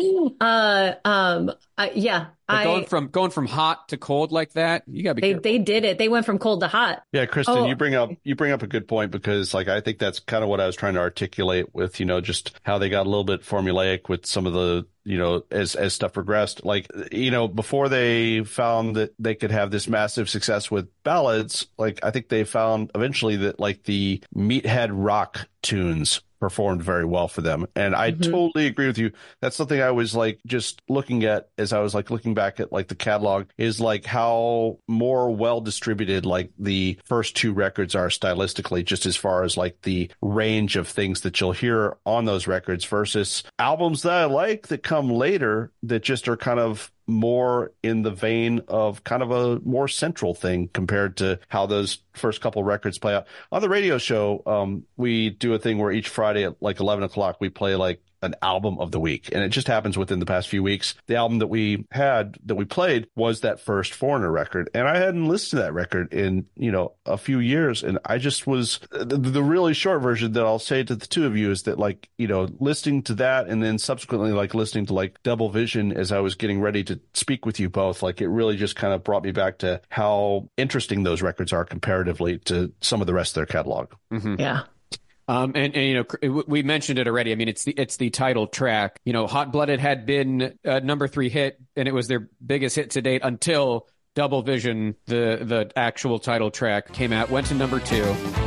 Yeah. But going from hot to cold like that, you gotta be careful. They did it. They went from cold to hot. Yeah, Kristen, you bring up a good point because like I think that's kind of what I was trying to articulate with, just how they got a little bit formulaic with some of the, as stuff progressed. Like, before they found that they could have this massive success with ballads, like I think they found eventually that like the meathead rock tunes performed very well for them. And I totally agree with you. That's something I was like just looking at as I was like looking back at like the catalog is like how more well distributed like the first two records are stylistically, just as far as like the range of things that you'll hear on those records versus albums that I like that come later that just are kind of more in the vein of kind of a more central thing compared to how those first couple records play out. On the radio show, we do a thing where each Friday at like 11 o'clock, we play like an album of the week. And it just happens within the past few weeks. The album that we played was that first Foreigner record. And I hadn't listened to that record in, a few years. And I just was the really short version that I'll say to the two of you is that like, listening to that and then subsequently like listening to like Double Vision as I was getting ready to speak with you both, like it really just kind of brought me back to how interesting those records are comparatively to some of the rest of their catalog. Mm-hmm. Yeah. And we mentioned it already. I mean, it's the title track. Hot Blooded had been a number 3 hit, and it was their biggest hit to date until Double Vision, the actual title track, came out, went to number 2.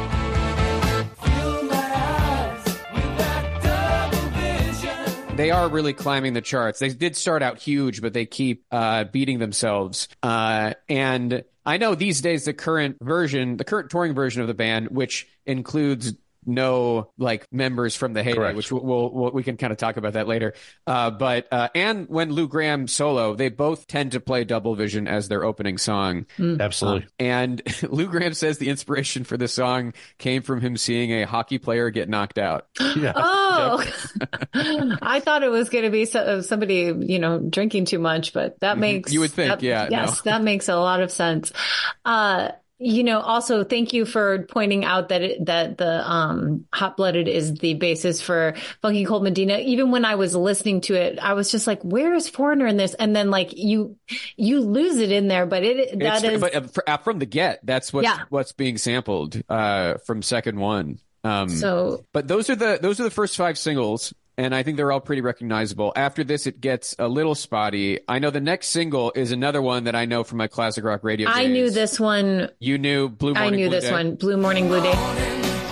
They are really climbing the charts. They did start out huge, but they keep beating themselves. And I know these days the current touring version of the band, which includes no like members from the heyday, Correct. Which we can kind of talk about that later. But and when Lou Gramm solo, they both tend to play Double Vision as their opening song. Absolutely. And Lou Gramm says the inspiration for this song came from him seeing a hockey player get knocked out. Yeah. Oh, I thought it was going to be somebody, drinking too much, but that makes you would think, yes, no. That makes a lot of sense. Also, thank you for pointing out that the Hot Blooded is the basis for Funky Cold Medina. Even when I was listening to it, I was just like, "Where is Foreigner in this?" And then like you lose it in there, but from the get, that's what's being sampled from Second One. But those are the first 5 singles. And I think they're all pretty recognizable. After this, it gets a little spotty. I know the next single is another one that I know from my classic rock radio days. I knew this one. You knew Blue Morning Blue Day? I knew this one, Blue Morning Blue Day.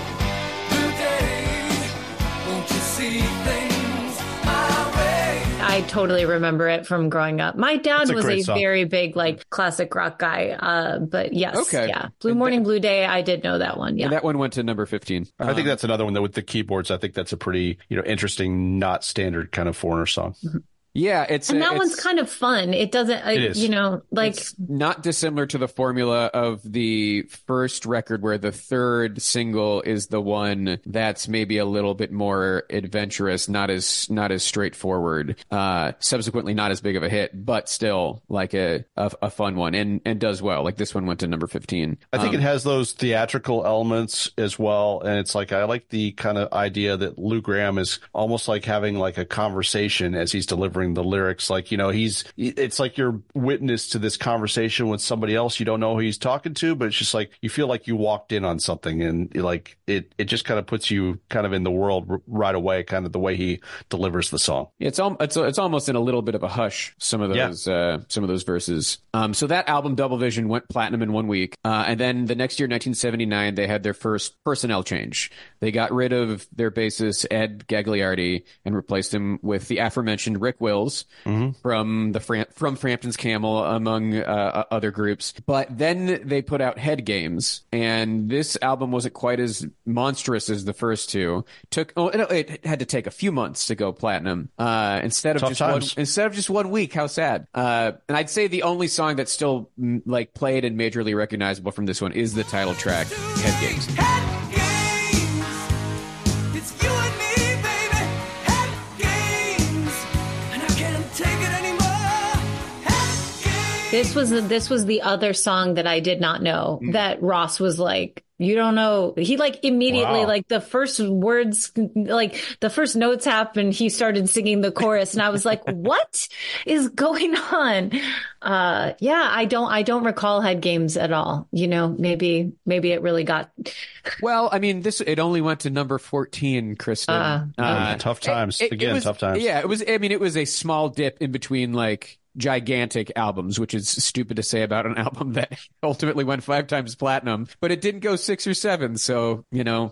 I totally remember it from growing up. My dad was a very big like classic rock guy. But yes, okay. Yeah. Blue Morning Blue Day, I did know that one. Yeah. And that one went to number 15. I think that's another one that with the keyboards, I think that's a pretty, interesting, not standard kind of Foreigner song. Mm-hmm. Yeah, that one's kind of fun. It doesn't, it's not dissimilar to the formula of the first record where the third single is the one that's maybe a little bit more adventurous, not as straightforward. Subsequently, not as big of a hit, but still like a fun one and does well. Like this one went to number 15. I think it has those theatrical elements as well, and it's like I like the kind of idea that Lou Gramm is almost like having like a conversation as he's delivering delivering the lyrics. Like, it's like you're witness to this conversation with somebody else. You don't know who he's talking to, but it's just like you feel like you walked in on something, and like it just kind of puts you kind of in the world right away, kind of the way he delivers the song. It's almost in a little bit of a hush, some of those verses. So that album, Double Vision, went platinum in 1 week. And then the next year, 1979, they had their first personnel change. They got rid of their bassist, Ed Gagliardi, and replaced him with the aforementioned Rick Wills from Frampton's Camel, among other groups. But then they put out Head Games, and this album wasn't quite as monstrous as the first two. It had to take a few months to go platinum. Instead of just 1 week. How sad. And I'd say the only song that's still like played and majorly recognizable from this one is the title track, Head Games. Head games. It's you and me, baby. Head games. And I can't take it anymore. Head games. This was the other song that I did not know that Ross was like, you don't know. He like immediately, like the first words, like the first notes happened, he started singing the chorus, and I was like, what is going on? I don't recall Head Games at all. Maybe it really got. Well, I mean, it only went to number 14, Kristen. Tough times. Tough times. Yeah, it was. I mean, it was a small dip in between like gigantic albums, which is stupid to say about an album that ultimately went 5 times platinum, but it didn't go 6 or 7. So,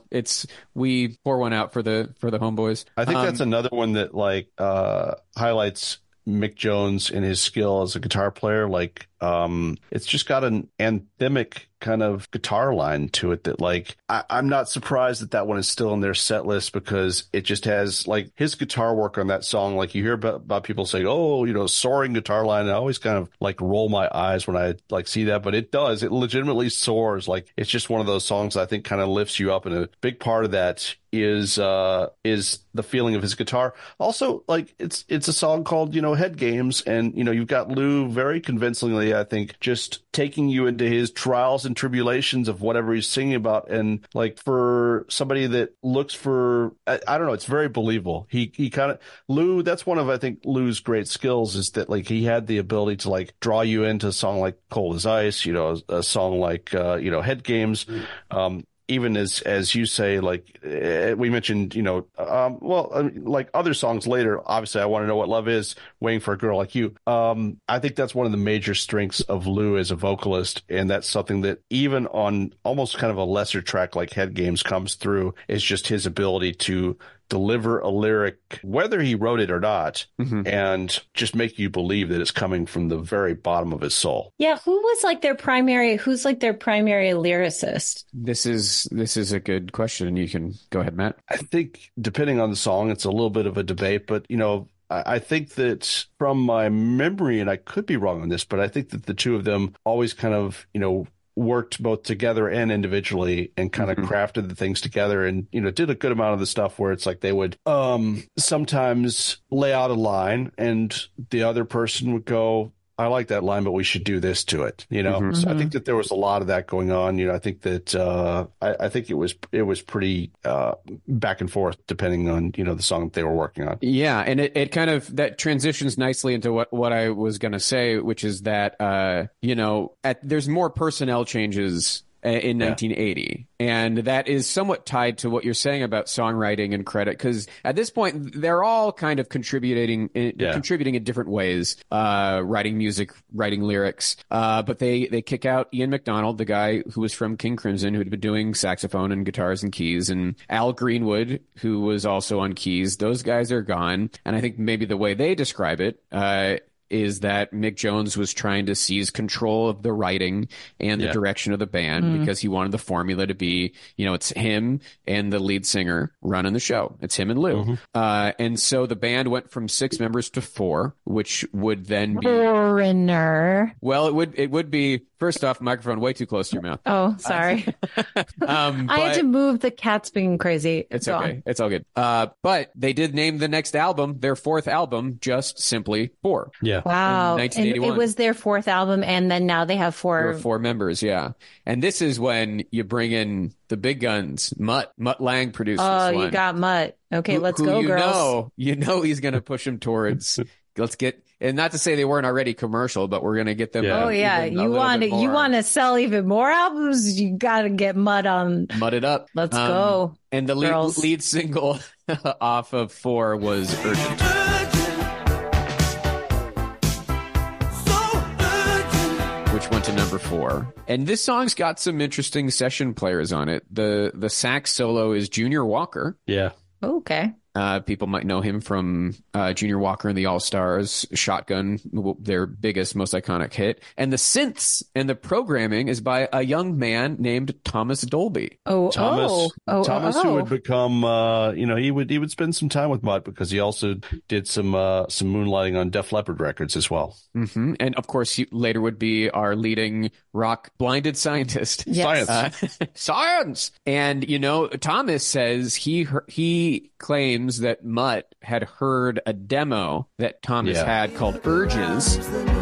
we pour one out for the homeboys. I think that's another one that like highlights Mick Jones and his skill as a guitar player. Like, it's just got an anthemic kind of guitar line to it that like I'm not surprised that one is still in their set list, because it just has like his guitar work on that song. Like you hear about people saying, soaring guitar line, and I always kind of like roll my eyes when I like see that, but it legitimately soars. Like it's just one of those songs I think kind of lifts you up, and a big part of that is the feeling of his guitar. Also, like it's a song called Head Games, and you've got Lou very convincingly, I think, just taking you into his trials and tribulations of whatever he's singing about. And like for somebody that looks for, I don't know, it's very believable. He kind of, Lou, that's one of, I think, Lou's great skills, is that like he had the ability to like draw you into a song like Cold as Ice, a song like, Head Games. Even as you say, like we mentioned, like other songs later, obviously I Want to Know What Love Is, Waiting for a Girl Like You. I think that's one of the major strengths of Lou as a vocalist. And that's something that even on almost kind of a lesser track like Head Games comes through, is just his ability to deliver a lyric, whether he wrote it or not, and just make you believe that it's coming from the very bottom of his soul. Yeah, who's like their primary lyricist? This is a good question. You can go ahead, Matt. I think depending on the song, it's a little bit of a debate, but I think that from my memory, and I could be wrong on this, but I think that the two of them always kind of, worked both together and individually, and kind of crafted the things together, and did a good amount of the stuff where it's like they would sometimes lay out a line and the other person would go, I like that line, but we should do this to it, So I think that there was a lot of that going on. I think that I think it was pretty back and forth depending on the song that they were working on. Yeah, and it kind of that transitions nicely into what I was going to say, which is that there's more personnel changes in 1980. And that is somewhat tied to what you're saying about songwriting and credit, because at this point, they're all kind of contributing in different ways, writing music, writing lyrics. But they kick out Ian MacDonald, the guy who was from King Crimson, who had been doing saxophone and guitars and keys, and Al Greenwood, who was also on keys. Those guys are gone. And I think maybe the way they describe it, is that Mick Jones was trying to seize control of the writing and the direction of the band, because he wanted the formula to be, it's him and the lead singer running the show. It's him and Lou. And so the band went from 6 members to 4, which would then be Foreigner. Well, it would be, first off, microphone way too close to your mouth. Oh, sorry. I had to move, the cat's being crazy. It's okay. It's all good. But they did name the next album, their 4th album, just simply 4. Yeah. Wow. 1981. And it was their 4th album, and then now they have 4 members, yeah. And this is when you bring in the big guns. Mutt Lang produced this one. You got Mutt. Okay, let's go, girls. You know he's going to push him towards let's get, and not to say they weren't already commercial, but we're going to get them. Yeah. Oh yeah, even a you little want bit to you more. want to sell even more albums? You got to get Mud on. Mud it up. Let's go. And the girls. lead single off of 4 was Urgent. Which went to number 4. And this song's got some interesting session players on it. The sax solo is Junior Walker. Yeah. Okay. People might know him from Junior Walker and the All-Stars, Shotgun, their biggest, most iconic hit. And the synths and the programming is by a young man named Thomas Dolby. Thomas oh. who would become he would spend some time with Mutt because he also did some moonlighting on Def Leppard records as well. Mm-hmm. And of course, he later would be our leading rock blinded scientist. Yes. Science. Science. And Thomas says he claims that Mutt had heard a demo that Thomas had called Urges.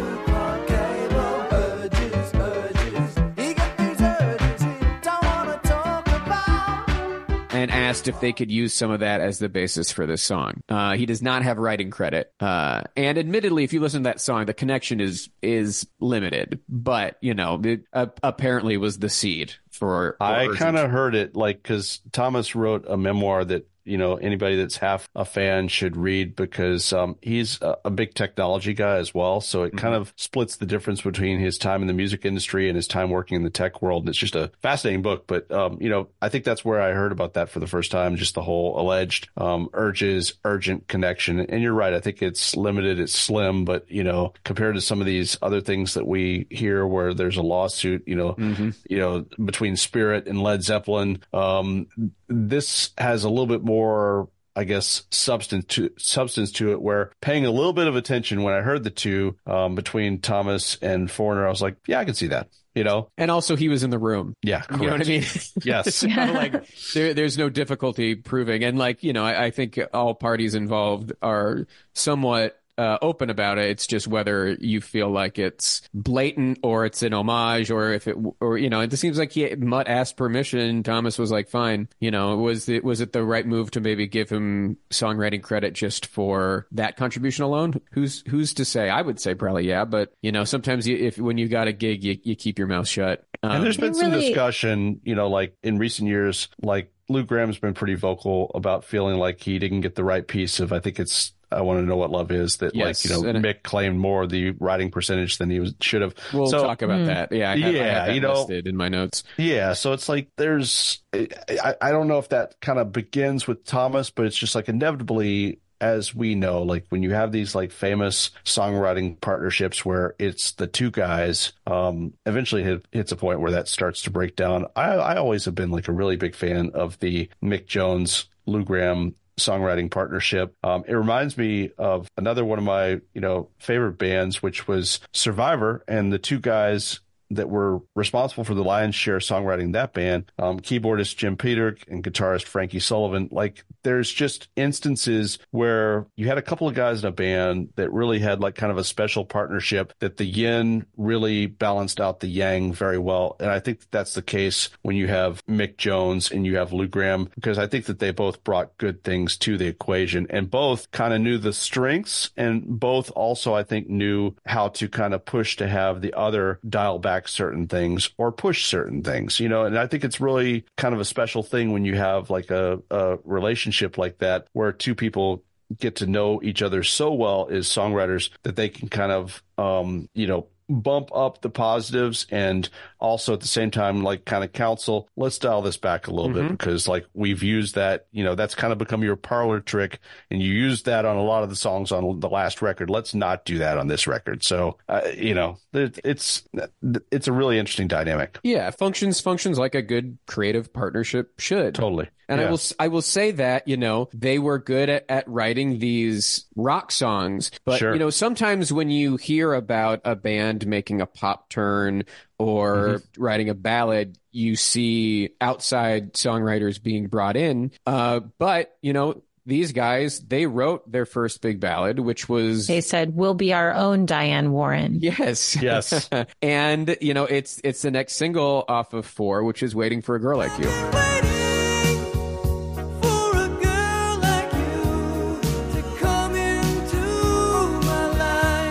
And asked if they could use some of that as the basis for this song. He does not have writing credit. And admittedly, if you listen to that song, the connection is limited. But, it apparently was the seed for I Urgent. kind of heard it because Thomas wrote a memoir that anybody that's half a fan should read because he's a big technology guy as well. So it kind of splits the difference between his time in the music industry and his time working in the tech world. And it's just a fascinating book. But, I think that's where I heard about that for the first time, just the whole alleged urgent connection. And you're right. I think it's limited. It's slim. But, compared to some of these other things that we hear where there's a lawsuit, between Spirit and Led Zeppelin, this has a little bit more, I guess, substance to it, where paying a little bit of attention when I heard the two between Thomas and Foreigner, I was like, yeah, I can see that, And also he was in the room. Yeah, correct. You know what I mean? Yes. So, there's no difficulty proving. And I think all parties involved are somewhat open about it. It's just whether you feel like it's blatant or it's an homage, or if it seems like Mutt asked permission. Thomas was like, fine. Was it the right move to maybe give him songwriting credit just for that contribution alone? Who's to say? I would say probably yeah, but sometimes when you got a gig, you keep your mouth shut. And there's been some discussion, like in recent years, like Lou Graham's been pretty vocal about feeling like he didn't get the right piece of, I think it's I Want to Know What Love Is, that Mick claimed more of the writing percentage than he should have. We'll talk about that. Yeah. I have that listed in my notes. Yeah. So it's like I don't know if that kind of begins with Thomas, but it's just like inevitably, as we know, like when you have these like famous songwriting partnerships where it's the two guys, eventually it hits a point where that starts to break down. I always have been like a really big fan of the Mick Jones, Lou Gramm songwriting partnership. It reminds me of another one of my, favorite bands, which was Survivor, and the two guys that were responsible for the lion's share songwriting that band, keyboardist Jim Peter and guitarist Frankie Sullivan. Like there's just instances where you had a couple of guys in a band that really had like kind of a special partnership, that the yin really balanced out the yang very well. And I think that's the case when you have Mick Jones and you have Lou Gramm, because I think that they both brought good things to the equation, and both kind of knew the strengths, and both also, I think, knew how to kind of push to have the other dial back certain things or push certain things, and I think it's really kind of a special thing when you have like a relationship like that where two people get to know each other so well as songwriters that they can kind of, bump up the positives and also at the same time, like kind of counsel, let's dial this back a little bit, because like we've used that, that's kind of become your parlor trick, and you used that on a lot of the songs on the last record. Let's not do that on this record. So, it's a really interesting dynamic. Yeah. Functions like a good creative partnership should. Totally. And yeah. I will say that, they were good at writing these rock songs, but, sure. Sometimes when you hear about a band making a pop turn or writing a ballad, you see outside songwriters being brought in. But, these guys, they wrote their first big ballad, which was... They said, we'll be our own Diane Warren. Yes. Yes. And, it's the next single off of 4, which is Waiting for a Girl Like You.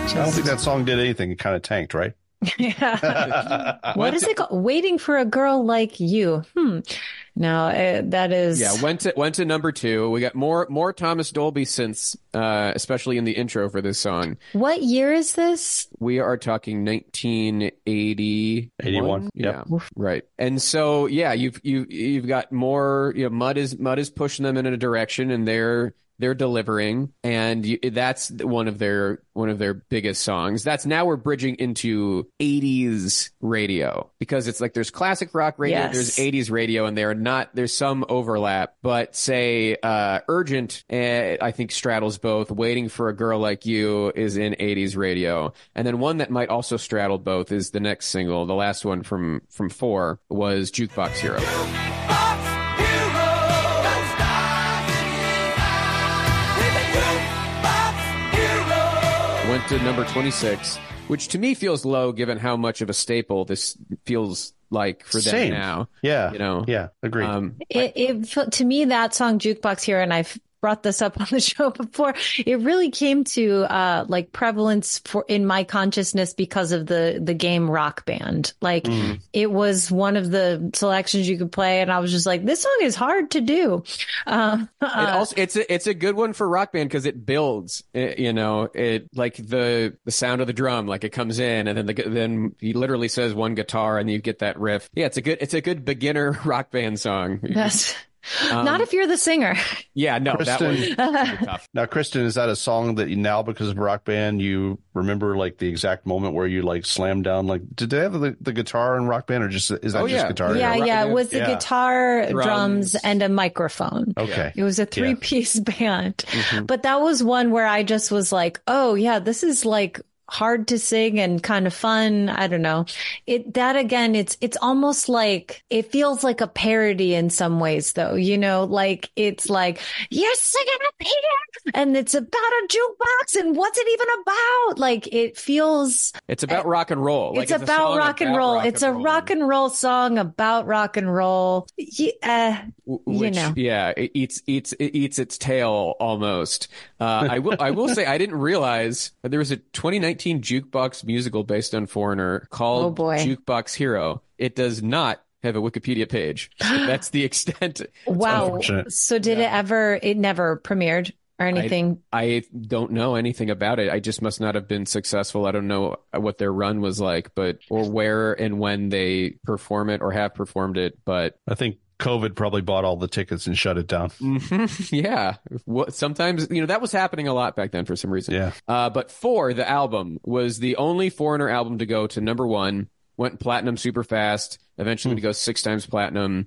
I don't think that song did anything. It kind of tanked, right? Yeah. What is it called? Waiting for a Girl Like You. No, that is. Yeah, went to number 2. We got more Thomas Dolby synths, especially in the intro for this song. What year is this? We are talking 1980. 81. Yeah, right. And so you've got more. Mud is pushing them in a direction, and they're delivering, and that's one of their biggest songs. That's now we're bridging into 80s radio, because it's like there's classic rock radio, Yes. there's 80s radio, and there's some overlap. But say Urgent, I think straddles both. Waiting for a Girl Like You is in 80s radio, and then one that might also straddle both is the next single, the last one from 4 was Jukebox Hero. Went to number 26, which to me feels low given how much of a staple this feels like for them Same. now. Yeah. You know? Yeah. Agreed. To me, that song Jukebox Hero, and I've brought this up on the show before, it really came to like prevalence in my consciousness because of the game Rock Band. Like it was one of the selections you could play, and I was just like, this song is hard to do. It's a good one for Rock Band because it builds. It like the sound of the drum, like it comes in, and then he literally says one guitar, and you get that riff. Yeah, it's a good beginner Rock Band song. Yes. Not if you're the singer. Yeah, no, Kristen, that one is tough. Now, Kristen, is that a song that you now, because of Rock Band, you remember like the exact moment where you like slammed down? Like, did they have the guitar in Rock Band, or is that just guitar? Yeah. It was the Yeah. guitar, drums, and a microphone. Okay. It was a 3-piece band. But that was one where I just was like, oh yeah, this is like hard to sing and kind of fun. I don't know. It's almost like, it feels like a parody in some ways though, like it's like, you're singing up here and it's about a jukebox and what's it even about? Like it feels. It's about rock and roll. It's about rock and roll. It's a rock and roll song about rock and roll. Which, yeah, it eats its tail almost. I will say I didn't realize that there was a 2019 jukebox musical based on Foreigner called Jukebox Hero. It does not have a Wikipedia page. That's the extent. Wow. So it never premiered or anything? I don't know anything about it. I just must not have been successful. I don't know what their run was like, or where and when they perform it or have performed it. But I think COVID probably bought all the tickets and shut it down. Yeah. Sometimes, that was happening a lot back then for some reason. Yeah. But 4, the album, was the only Foreigner album to go to number 1, went platinum super fast, eventually to go 6 times platinum.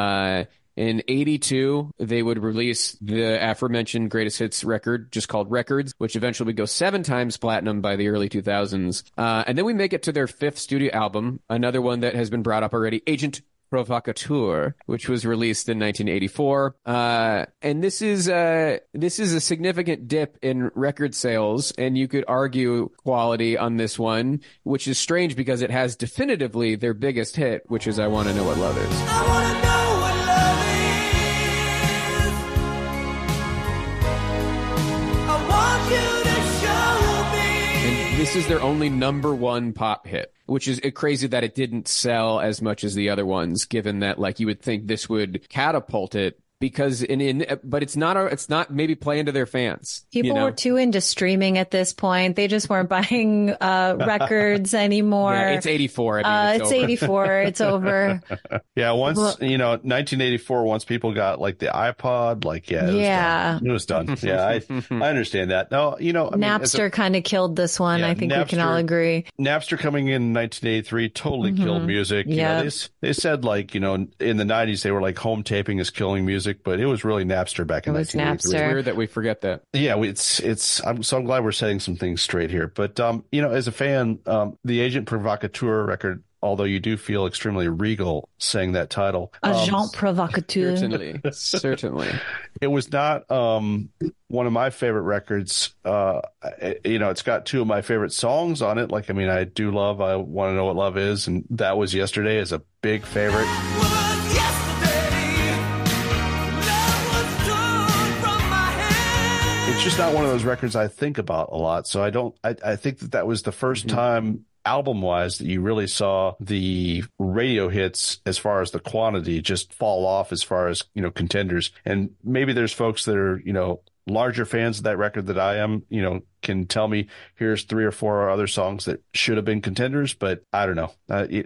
In 82, they would release the aforementioned greatest hits record, just called Records, which eventually would go 7 times platinum by the early 2000s. And then we make it to their 5th studio album, another one that has been brought up already, Agent Provocateur, which was released in 1984. And this is a significant dip in record sales, and you could argue quality on this one, which is strange because it has definitively their biggest hit, which is I Want to Know What Love Is. I wanna know what love is. I want you to show me. And this is their only number 1 pop hit, which is crazy that it didn't sell as much as the other ones, given that like you would think this would catapult it. Because but it's not maybe playing to their fans. People were too into streaming at this point. They just weren't buying records anymore. Yeah, it's 84. I mean, it's 84. It's over. Yeah, once 1984. Once people got like the iPod, it was done. Yeah, I understand that. No, Napster kind of killed this one. I think we can all agree. Napster coming in 1983 totally killed music. Yeah, they said like in the 90s they were like home taping is killing music. But it was really Napster back in 1983. It's weird that we forget that. Yeah, I'm glad we're setting some things straight here. But as a fan, the Agent Provocateur record, although you do feel extremely regal saying that title, Agent Provocateur. Certainly. It was not one of my favorite records. It's got 2 of my favorite songs on it. Like, I do love I Want to Know What Love Is, and That Was Yesterday is a big favorite. it's just not one of those records I think about a lot. So I think that was the first time album wise that you really saw the radio hits as far as the quantity just fall off as far as, contenders. And maybe there's folks that are, larger fans of that record that I am, can tell me here's 3 or 4 other songs that should have been contenders, but I don't know.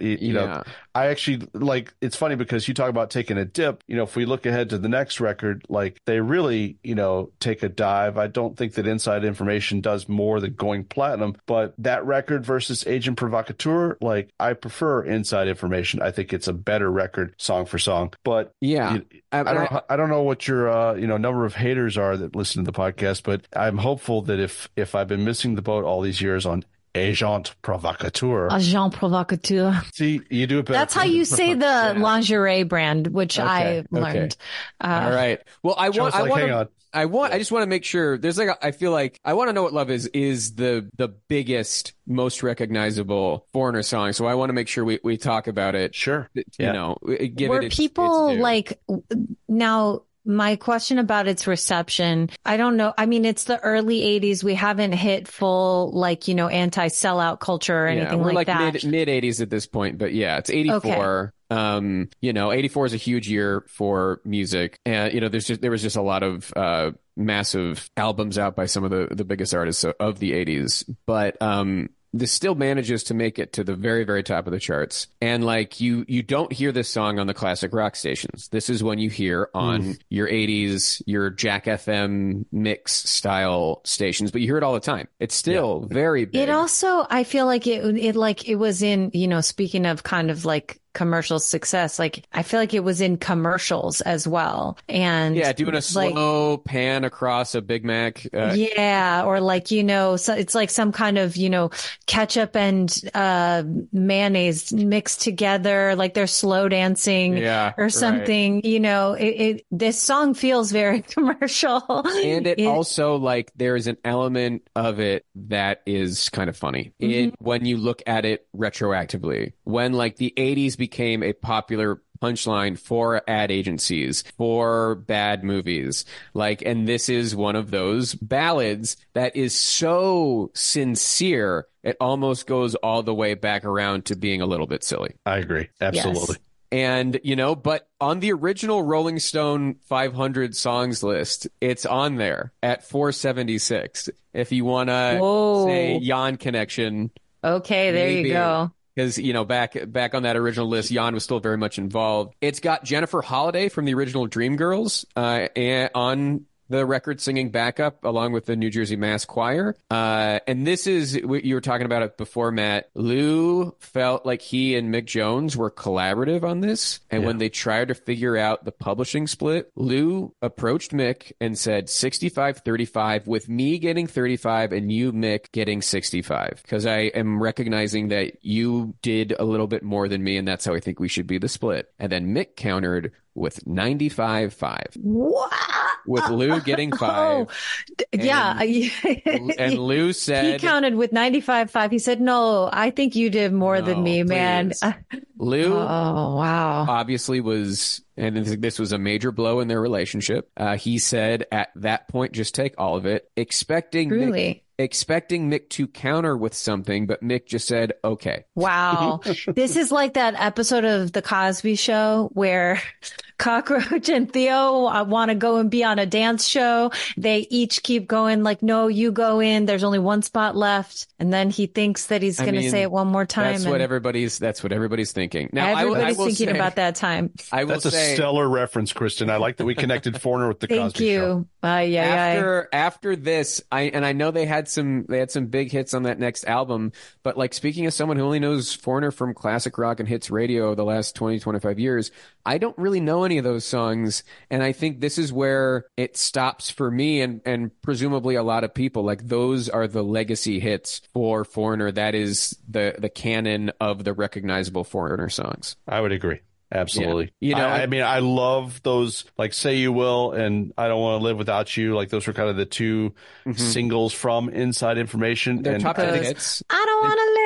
I actually it's funny because you talk about taking a dip. If we look ahead to the next record, they really, take a dive. I don't think that Inside Information does more than going platinum, but that record versus Agent Provocateur, I prefer Inside Information. I think it's a better record song for song, but I don't know what your, number of haters are that listen to the podcast, but I'm hopeful that if I've been missing the boat all these years on Agent Provocateur. Agent Provocateur. See, you do it better. That's how you say the lingerie brand, which I learned. All right. Well, I just want to make sure there's I feel like I want to know what love is the biggest, most recognizable Foreigner song. So I want to make sure we talk about it. Sure. Give Were it people its due. now, my question about its reception, I don't know. I mean, it's the early 80s. We haven't hit full, anti-sellout culture or anything we're that. mid 80s at this point, but yeah, it's 84. Okay. 84 is a huge year for music. And, there was just a lot of, massive albums out by some of the biggest artists of the 80s. But, this still manages to make it to the very, very top of the charts. And you don't hear this song on the classic rock stations. This is when you hear on your 80s, your Jack FM mix style stations, but you hear it all the time. It's still very big. It also, I feel like it was in, speaking of kind of commercial success, I feel like it was in commercials as well. And doing a slow pan across a Big Mac. Or so it's some kind of, ketchup and mayonnaise mixed together, they're slow dancing or something. Right. This song feels very commercial. And it also there's an element of it that is kind of funny when you look at it retroactively. When the 80s became a popular punchline for ad agencies, for bad movies. And this is one of those ballads that is so sincere, it almost goes all the way back around to being a little bit silly. I agree. Absolutely. Yes. And, but on the original Rolling Stone 500 songs list, it's on there at 476. If you want to say Jan Connection. Okay, there you go. Because, back on that original list, Jan was still very much involved. It's got Jennifer Holliday from the original Dreamgirls on the record singing backup along with the New Jersey Mass Choir. And this is, you were talking about it before, Matt. Lou felt like he and Mick Jones were collaborative on this. And when they tried to figure out the publishing split, Lou approached Mick and said 65-35 with me getting 35 and you, Mick, getting 65. Because I am recognizing that you did a little bit more than me and that's how I think we should be the split. And then Mick countered with 95-5. What? With Lou getting 5. And Lou said... He counted with 95-5. He said, no, I think you did more than me, man. Lou wow. obviously was... And this was a major blow in their relationship. He said at that point, just take all of it, expecting Mick to counter with something, but Mick just said, okay. Wow. This is like that episode of The Cosby Show where Cockroach and Theo want to go and be on a dance show. They each keep going no, you go in. There's only one spot left. And then he thinks that he's going to say it one more time. That's what everybody's thinking. Now, everybody's thinking about that time. That's a stellar reference, Kristen. I like that we connected Foreigner with The Cosby Show. Thank you. After this, I know they had some big hits on that next album, but speaking as someone who only knows Foreigner from classic rock and hits radio the last 20-25 years, I don't really know any of those songs, and I think this is where it stops for me and presumably a lot of people. Those are the legacy hits for Foreigner. That is the canon of the recognizable Foreigner songs. I would agree. Absolutely. Yeah. I mean, I love those, Say You Will and I Don't Want to Live Without You. Those were kind of the two singles from Inside Information. They're top 10 hits. I don't want to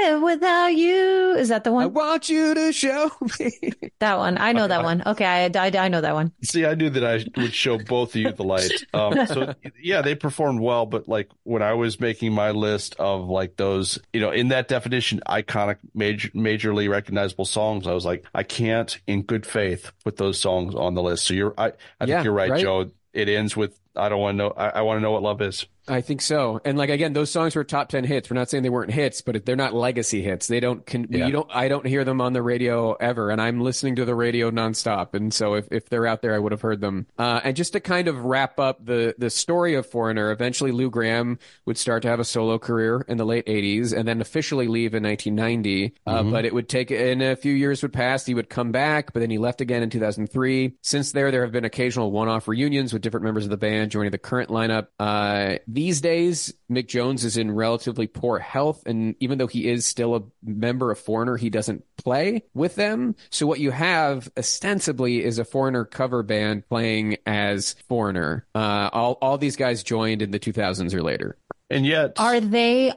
live without you. Is that the I one? want you to show me. That one. I know that one. Okay, I know that one. See, I knew that I would show both of you the light. So yeah, they performed well, but like when I was making my list of like those, in that definition, iconic, majorly recognizable songs, I was like, I can't, in good faith, put those songs on the list. So I think you're right, Joe. It ends with, I don't want to know. I want to know what love is. I think so. And like, again, those songs were top 10 hits. We're not saying they weren't hits, but they're not legacy hits. They don't, I don't hear them on the radio ever. And I'm listening to the radio nonstop. And so if they're out there, I would have heard them. And just to kind of wrap up the story of Foreigner, eventually Lou Gramm would start to have a solo career in the late 80s and then officially leave in 1990. But it would take, and a few years would pass. He would come back, but then he left again in 2003. Since there have been occasional one-off reunions with different members of the band joining the current lineup. These days, Mick Jones is in relatively poor health, and even though he is still a member of Foreigner, he doesn't play with them. So what you have ostensibly is a Foreigner cover band playing as Foreigner. All these guys joined in the 2000s or later. And yet, are they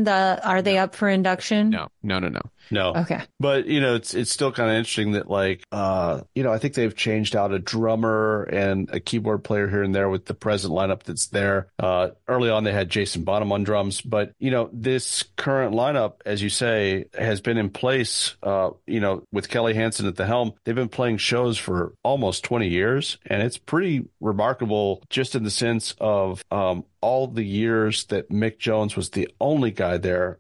up for induction? No. Okay. But, it's still kind of interesting that like, I think they've changed out a drummer and a keyboard player here and there with the present lineup that's there. Early on, they had Jason Bonham on drums, but, this current lineup, as you say, has been in place, with Kelly Hansen at the helm. They've been playing shows for almost 20 years, and it's pretty remarkable just in the sense of, all the years that Mick Jones was the only guy there.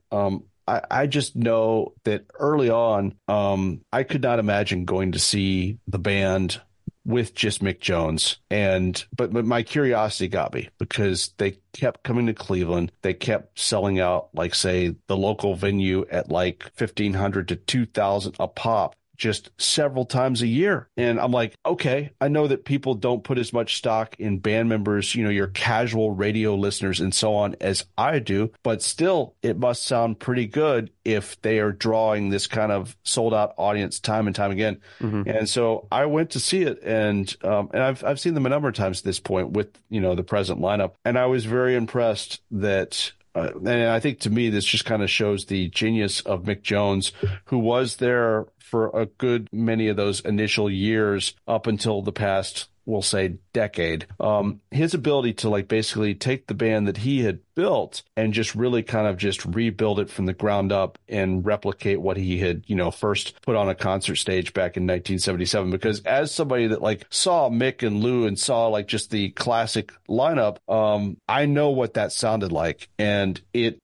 I just know that early on, I could not imagine going to see the band with just Mick Jones. But my curiosity got me because they kept coming to Cleveland. They kept selling out, like, say, the local venue at like 1,500 to 2,000 a pop, just several times a year. And I'm like, okay, I know that people don't put as much stock in band members, your casual radio listeners and so on as I do, but still it must sound pretty good if they are drawing this kind of sold out audience time and time again. Mm-hmm. And so I went to see it, and I've seen them a number of times at this point with, the present lineup. And I was very impressed that and I think to me, this just kind of shows the genius of Mick Jones, who was there for a good many of those initial years up until the past, we'll say, decade. His ability to like basically take the band that he had built and just really kind of just rebuild it from the ground up and replicate what he had, first put on a concert stage back in 1977. Because as somebody that like saw Mick and Lou and saw like just the classic lineup, I know what that sounded like. And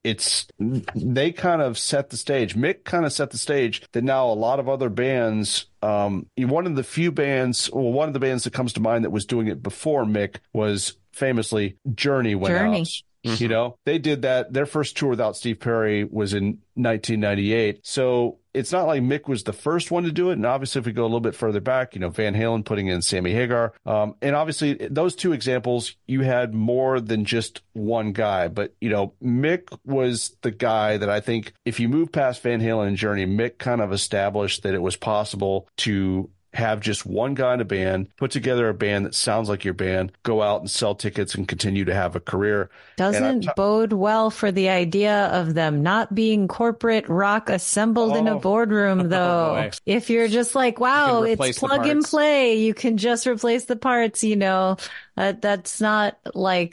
they kind of set the stage. Mick kind of set the stage that now a lot of other bands, one of the bands that comes to mind that was doing it before Mick was famously Journey went out. Mm-hmm. They did that. Their first tour without Steve Perry was in 1998. So it's not like Mick was the first one to do it. And obviously, if we go a little bit further back, Van Halen putting in Sammy Hagar. And obviously, those two examples, you had more than just one guy. But, Mick was the guy that I think if you move past Van Halen and Journey, Mick kind of established that it was possible to have just one guy in a band, put together a band that sounds like your band, go out and sell tickets and continue to have a career. Doesn't bode well for the idea of them not being corporate rock assembled in a boardroom, though. If you're just like, wow, it's plug and play, you can just replace the parts, that's not like,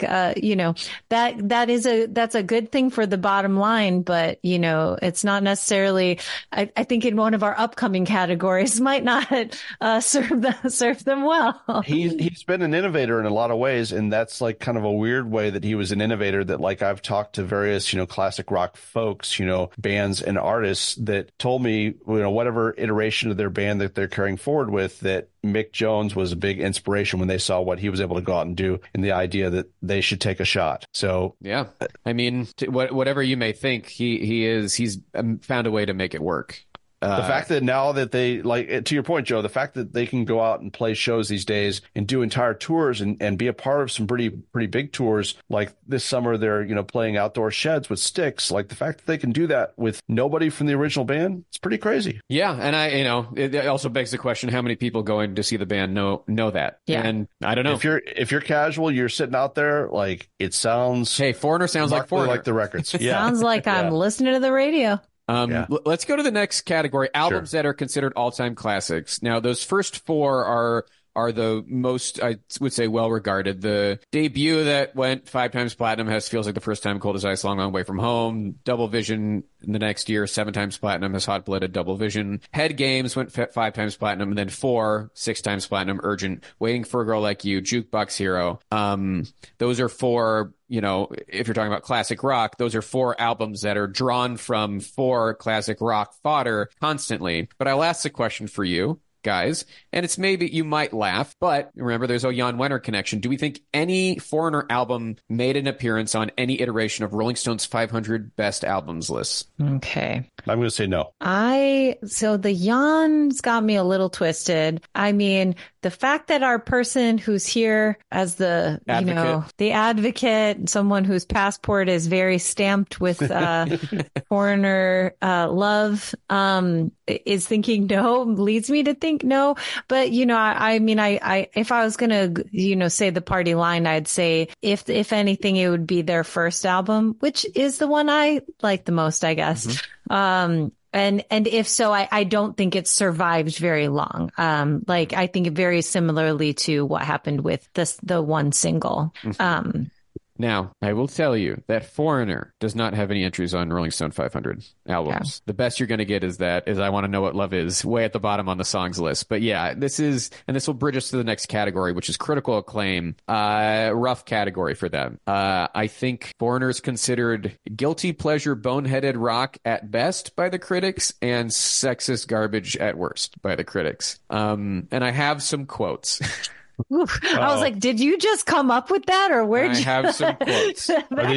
that's a good thing for the bottom line, but, it's not necessarily, I think in one of our upcoming categories might not serve them well. He's been an innovator in a lot of ways, and that's like kind of a weird way that he was an innovator that like I've talked to various, classic rock folks, bands and artists that told me, whatever iteration of their band that they're carrying forward with, that Mick Jones was a big inspiration when they saw what he was able to go out and do and the idea that they should take a shot. So, yeah, I mean, whatever you may think, he's found a way to make it work. The fact that now that they, like, to your point, Joe, the fact that they can go out and play shows these days and do entire tours and be a part of some pretty big tours, like this summer they're, playing outdoor sheds with Styx, like the fact that they can do that with nobody from the original band, it's pretty crazy. Yeah. And it also begs the question, how many people going to see the band know that? Yeah. And I don't know. If you're casual, you're sitting out there, like it sounds. Hey, Foreigner sounds like Foreigner. Like the records. Sounds like I'm listening to the radio. Yeah. Let's go to the next category, albums that are considered all-time classics. Now, those first four are the most, I would say, well-regarded. The debut that went 5 times platinum feels like the first time Cold as Ice, Long, Long Way from Home. Double Vision in the next year, 7 times platinum, has Hot Blooded, Double Vision. Head Games went 5 times platinum, and then 6 times platinum, Urgent, Waiting for a Girl Like You, Jukebox Hero. Those are 4, if you're talking about classic rock, those are 4 albums that are drawn from 4 classic rock fodder constantly. But I'll ask the question for you guys, and it's maybe you might laugh, but remember there's a Jan Wenner connection. Do we think any Foreigner album made an appearance on any iteration of Rolling Stone's 500 best albums lists? Okay. I'm going to say no. So the Jan's got me a little twisted. I mean, the fact that our person who's here as the, Advocate. the advocate, someone whose passport is very stamped with Foreigner love, is thinking no, leads me to think no. But, I mean, if I was going to, say the party line, I'd say if anything, it would be their first album, which is the one I like the most, I guess. Mm-hmm. And if so, I don't think it survived very long. I think very similarly to what happened with the one single. Mm-hmm. Now, I will tell you that Foreigner does not have any entries on Rolling Stone 500 albums. Yeah. The best you're going to get is I Want to Know What Love Is, way at the bottom on the songs list. But yeah, this will bridge us to the next category, which is critical acclaim. Rough category for them. I think Foreigner is considered guilty pleasure, boneheaded rock at best by the critics, and sexist garbage at worst by the critics. And I have some quotes. Oof. I was like, did you just come up with that, or where'd you have some quotes?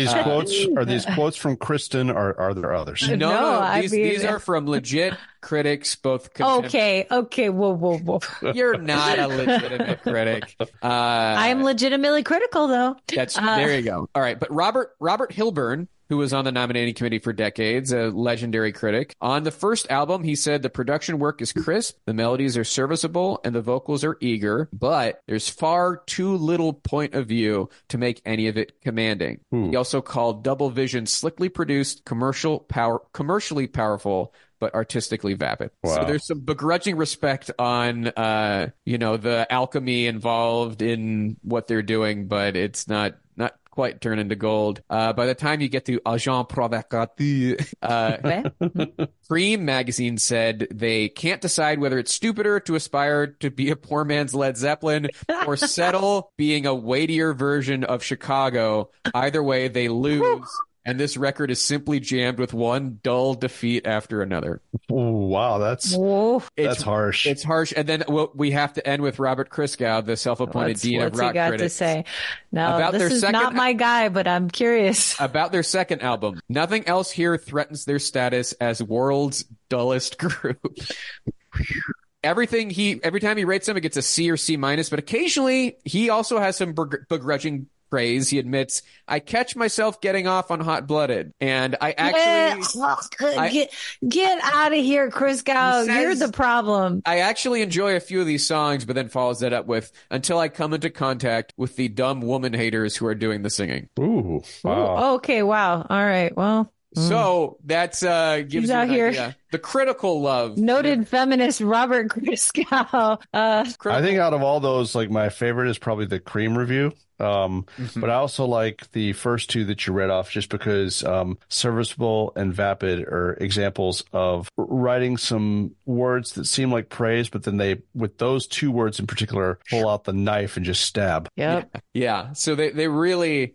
Are these quotes from Kristen, or are there others? No. These are from legit critics, both. Okay. Whoa. You're not a legitimate critic. I am legitimately critical, though. There you go. All right, but Robert Hilburn, who was on the nominating committee for decades, a legendary critic. On the first album, he said the production work is crisp, the melodies are serviceable, and the vocals are eager, but there's far too little point of view to make any of it commanding. He also called Double Vision slickly produced, commercially powerful, but artistically vapid. Wow. So there's some begrudging respect on, the alchemy involved in what they're doing, but it's not quite turn into gold. By the time you get to Agent Provocateur, Cream magazine said they can't decide whether it's stupider to aspire to be a poor man's Led Zeppelin or settle being a weightier version of Chicago. Either way, they lose. And this record is simply jammed with one dull defeat after another. Oh, wow, that's harsh. It's harsh. And then we have to end with Robert Christgau, the self-appointed dean of rock critics. What's he got to say? Now, this is not my guy, but I'm curious. About their second album. Nothing else here threatens their status as world's dullest group. Every time he rates them, it gets a C or C minus, but occasionally he also has some begrudging praise. He admits, I catch myself getting off on Hot Blooded, and I actually get out of here, Christgau. You're the problem. I actually enjoy a few of these songs, but then follows that up with Until I Come into Contact with the dumb woman haters who are doing the singing. Ooh, wow. Ooh, okay, wow. All right, well. So that's gives you an idea. The critical love. Noted feminist Robert Christgau. I think out of all those, my favorite is probably the Cream review. But I also like the first two that you read off just because serviceable and vapid are examples of writing some words that seem like praise, but then they, with those two words in particular, pull out the knife and just stab. Yep. Yeah. So they really,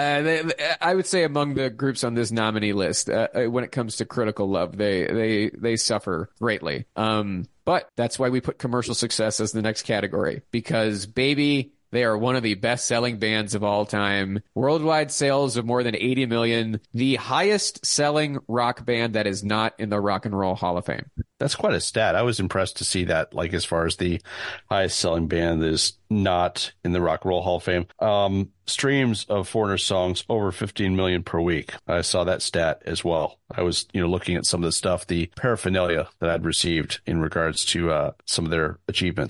I would say among the groups on this nominee list, when it comes to critical love, they suffer greatly. But that's why we put commercial success as the next category, because baby, they are one of the best-selling bands of all time. Worldwide sales of more than 80 million. The highest-selling rock band that is not in the Rock and Roll Hall of Fame. That's quite a stat. I was impressed to see that, as far as the highest-selling band that is not in the Rock and Roll Hall of Fame. Streams of Foreigner songs over 15 million per week. I saw that stat as well. I was, looking at some of the stuff, the paraphernalia that I'd received in regards to some of their achievements.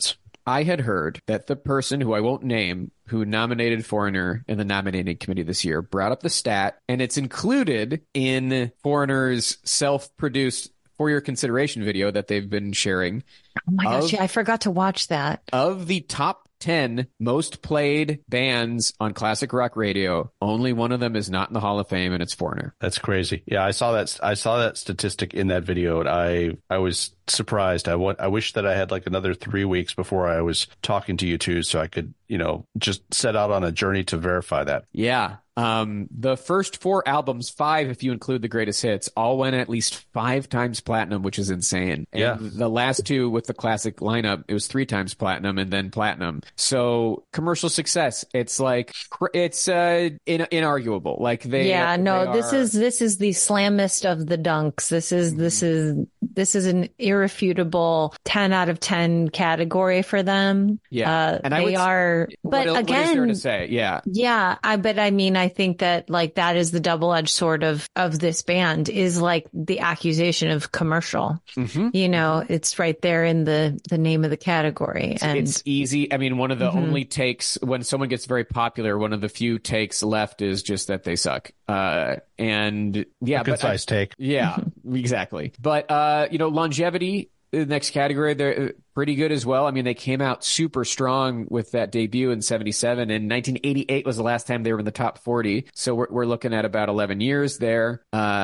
I had heard that the person who I won't name who nominated Foreigner in the nominating committee this year brought up the stat, and it's included in Foreigner's self-produced For Your Consideration video that they've been sharing. Oh my gosh, yeah, I forgot to watch that. Of the top 10 most played bands on classic rock radio, only one of them is not in the Hall of Fame, and it's Foreigner. That's crazy. Yeah, I saw that statistic in that video, and I was surprised. I wish that I had like another 3 weeks before I was talking to you two, so I could, just set out on a journey to verify that. Yeah. The first 4 albums, 5 if you include the greatest hits, all went at least 5 times platinum, which is insane. And yeah. The last 2 with the classic lineup, it was 3 times platinum and then platinum. So commercial success, it's like it's inarguable. Like this is the slammest of the dunks. This is an irrefutable 10 out of 10 category for them. Yeah, and but again, what is there to say? Yeah, yeah. I think that like that is the double-edged sword of this band is like the accusation of commercial. Mm-hmm. It's right there in the name of the category, and it's easy. I mean, one of the only takes when someone gets very popular, one of the few takes left is just that they suck. And yeah, concise take. Yeah, exactly. But longevity. The next category, they're pretty good as well. I mean, they came out super strong with that debut in 1977, and 1988 was the last time they were in the top 40. So we're looking at about 11 years there.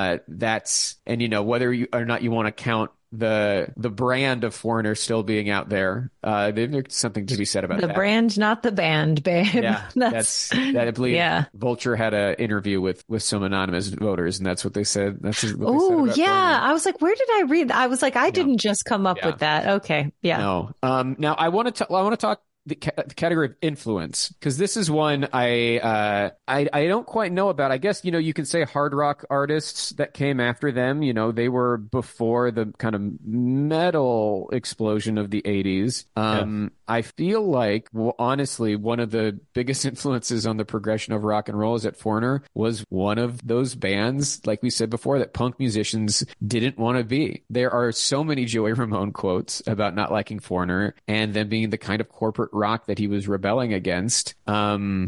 Whether you or not you want to count the brand of Foreigner still being out there, there's something to be said about that. The brand, not the band, babe. Yeah, that's I believe. Yeah. Vulture had an interview with some anonymous voters, and that's what they said. Oh, yeah. Foreigner. I was like, where did I read? I was like, I didn't just come up with that. Okay, yeah. No. Now I want to talk. The category of influence, because this is one I don't quite know about. I guess, you can say hard rock artists that came after them, they were before the kind of metal explosion of the 80s. I feel like, honestly, one of the biggest influences on the progression of rock and roll is that Foreigner was one of those bands, like we said before, that punk musicians didn't want to be. There are so many Joey Ramone quotes about not liking Foreigner and them being the kind of corporate rock that he was rebelling against. I'm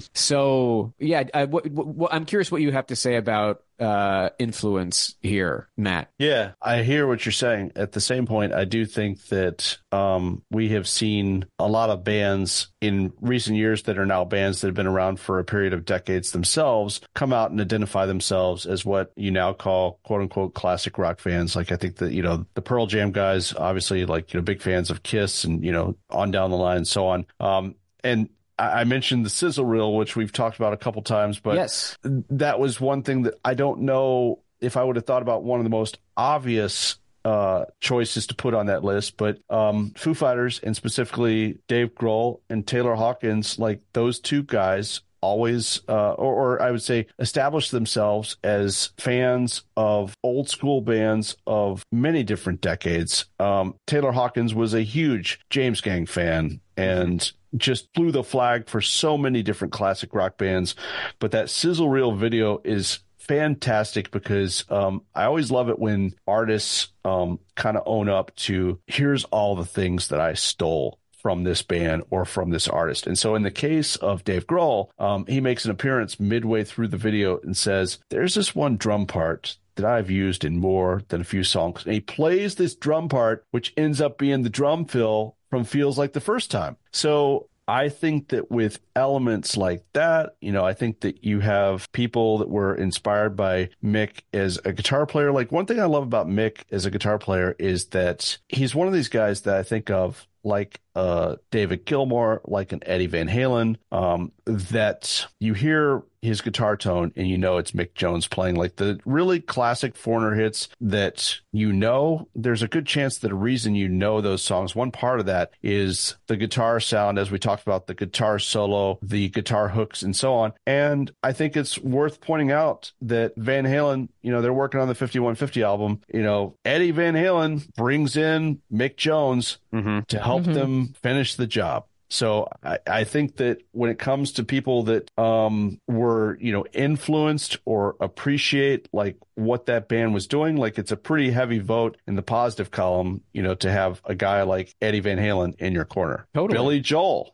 curious what you have to say about influence here, Matt. Yeah, I hear what you're saying. At the same point, I do think that we have seen a lot of bands in recent years that are now bands that have been around for a period of decades themselves come out and identify themselves as what you now call quote unquote classic rock fans. Like I think that, the Pearl Jam guys, obviously big fans of Kiss and, on down the line and so on. And I mentioned the sizzle reel, which we've talked about a couple times, but yes, that was one thing that I don't know if I would have thought about one of the most obvious choices to put on that list. But Foo Fighters, and specifically Dave Grohl and Taylor Hawkins, like those two guys always, or I would say, established themselves as fans of old school bands of many different decades. Taylor Hawkins was a huge James Gang fan and just flew the flag for so many different classic rock bands. But that sizzle reel video is fantastic because I always love it when artists kind of own up to, here's all the things that I stole from this band or from this artist. And so in the case of Dave Grohl, he makes an appearance midway through the video and says, there's this one drum part that I've used in more than a few songs. And he plays this drum part, which ends up being the drum fill from Feels Like the First Time. So I think that with elements like that, I think that you have people that were inspired by Mick as a guitar player. Like one thing I love about Mick as a guitar player is that he's one of these guys that I think of like David Gilmour, like an Eddie Van Halen, that you hear his guitar tone and it's Mick Jones playing, like the really classic Foreigner hits that there's a good chance that a reason those songs. One part of that is the guitar sound, as we talked about, the guitar solo, the guitar hooks, and so on. And I think it's worth pointing out that Van Halen, they're working on the 5150 album. Eddie Van Halen brings in Mick Jones to help them finish the job. So I think that when it comes to people that were, influenced or appreciate like what that band was doing, like it's a pretty heavy vote in the positive column, to have a guy like Eddie Van Halen in your corner. Totally. Billy Joel,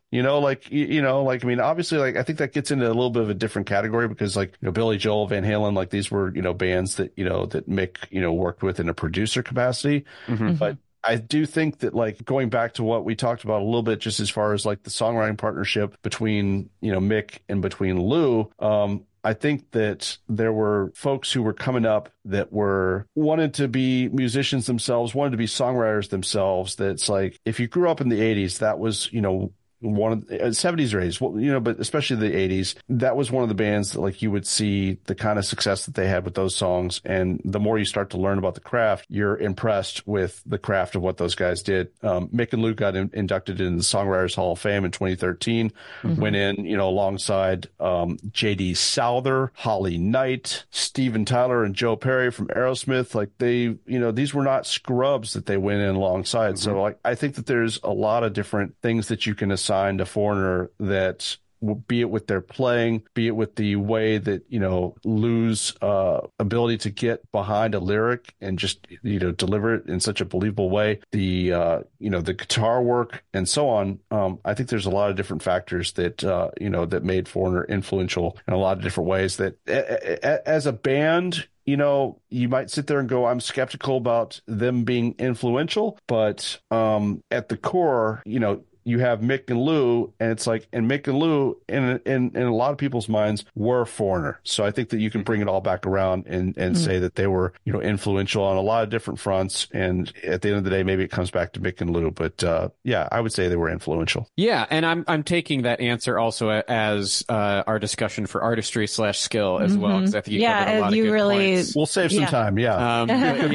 I mean, obviously, like I think that gets into a little bit of a different category because like, Billy Joel, Van Halen, like these were, bands that, that Mick, worked with in a producer capacity. Mm-hmm. But I do think that like going back to what we talked about a little bit, just as far as like the songwriting partnership between, Mick and between Lou, I think that there were folks who were coming up that wanted to be musicians themselves, wanted to be songwriters themselves. That's like, if you grew up in the 80s, that was, one of the 70s or 80s, but especially the 80s, that was one of the bands that like you would see the kind of success that they had with those songs. And the more you start to learn about the craft, you're impressed with the craft of what those guys did. Mick and Lou got inducted into the Songwriters Hall of Fame in 2013, went in, alongside J.D. Souther, Holly Knight, Steven Tyler, and Joe Perry from Aerosmith. Like they, these were not scrubs that they went in alongside. So like, I think that there's a lot of different things that you can assign to Foreigner that, be it with their playing, be it with the way that, Lou's ability to get behind a lyric and just, deliver it in such a believable way, the guitar work and so on. I think there's a lot of different factors that, that made Foreigner influential in a lot of different ways that as a band, you might sit there and go, I'm skeptical about them being influential, but at the core, you have Mick and Lou, and it's like, and Mick and Lou, in a lot of people's minds, were Foreigner. So I think that you can bring it all back around and say that they were, influential on a lot of different fronts. And at the end of the day, maybe it comes back to Mick and Lou. But yeah, I would say they were influential. Yeah, and I'm taking that answer also as our discussion for artistry/skill as well, because I think you covered a lot of good points. We'll save some time. Yeah.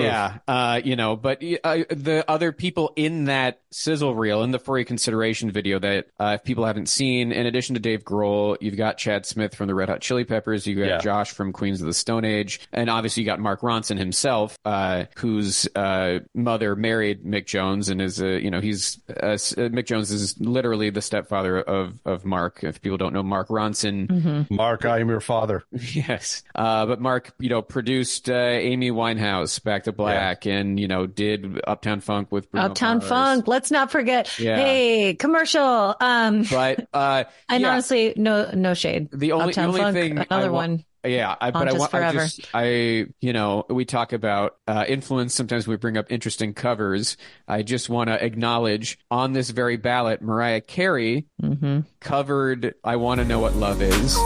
But the other people in that sizzle reel, in the For Your Consideration video that if people haven't seen, in addition to Dave Grohl, you've got Chad Smith from the Red Hot Chili Peppers, you got Josh from Queens of the Stone Age, and obviously you got Mark Ronson himself, whose mother married Mick Jones, and is Mick Jones is literally the stepfather of Mark. If people don't know Mark Ronson, Mark, I am your father. Yes, but Mark, produced Amy Winehouse, Back to Black, and did Uptown Funk with Bruno Uptown Mars. Funk. Let's not forget. Yeah. Hey, commercial. But and honestly, no shade. The only Funk, thing another one. Yeah, we talk about influence. Sometimes we bring up interesting covers. I just want to acknowledge on this very ballot, Mariah Carey covered "I Want to Know What Love Is."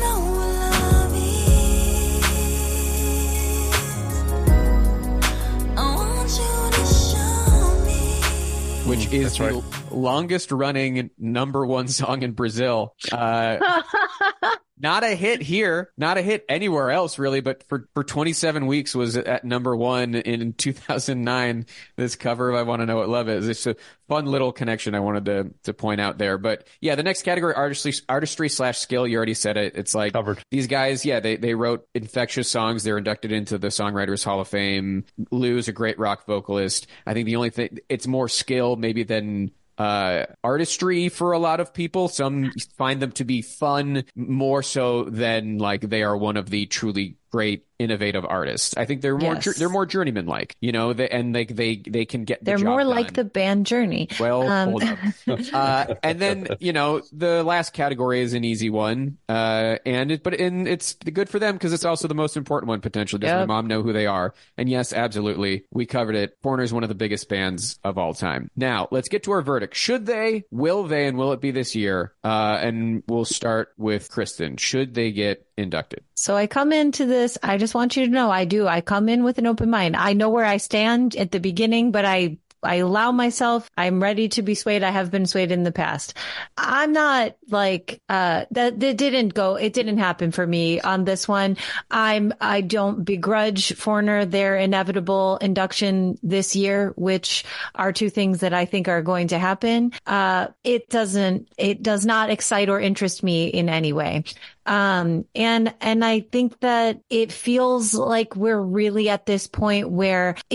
Which is the longest running #1 song in Brazil. Not a hit here, not a hit anywhere else, really, but for 27 weeks was at /1 in 2009, this cover of I Want to Know What Love Is. It's a fun little connection I wanted to point out there. But yeah, the next category, artistry/skill, you already said it. It's like covered. These guys, they wrote infectious songs. They're inducted into the Songwriters Hall of Fame. Lou's a great rock vocalist. I think the only thing, it's more skill maybe than artistry for a lot of people. Some find them to be fun more so than like they are one of the truly great innovative artists. I think they're more journeyman like, they can get the they're job more done. like the band Journey. Well, hold up. And then the last category is an easy one, but it's good for them because it's also the most important one potentially. Does my mom know who they are? And yes, absolutely, we covered it. Foreigner is one of the biggest bands of all time. Now let's get to our verdict. Should they? Will they? And will it be this year? And we'll start with Kristen. Should they get inducted? So I come into this, I just want you to know I come in with an open mind. I know where I stand at the beginning, but I allow myself, I'm ready to be swayed. I have been swayed in the past. I'm not like, it didn't happen for me on this one. I don't begrudge Foreigner their inevitable induction this year, which are two things that I think are going to happen. It does not excite or interest me in any way. And I think that it feels like we're really at this point where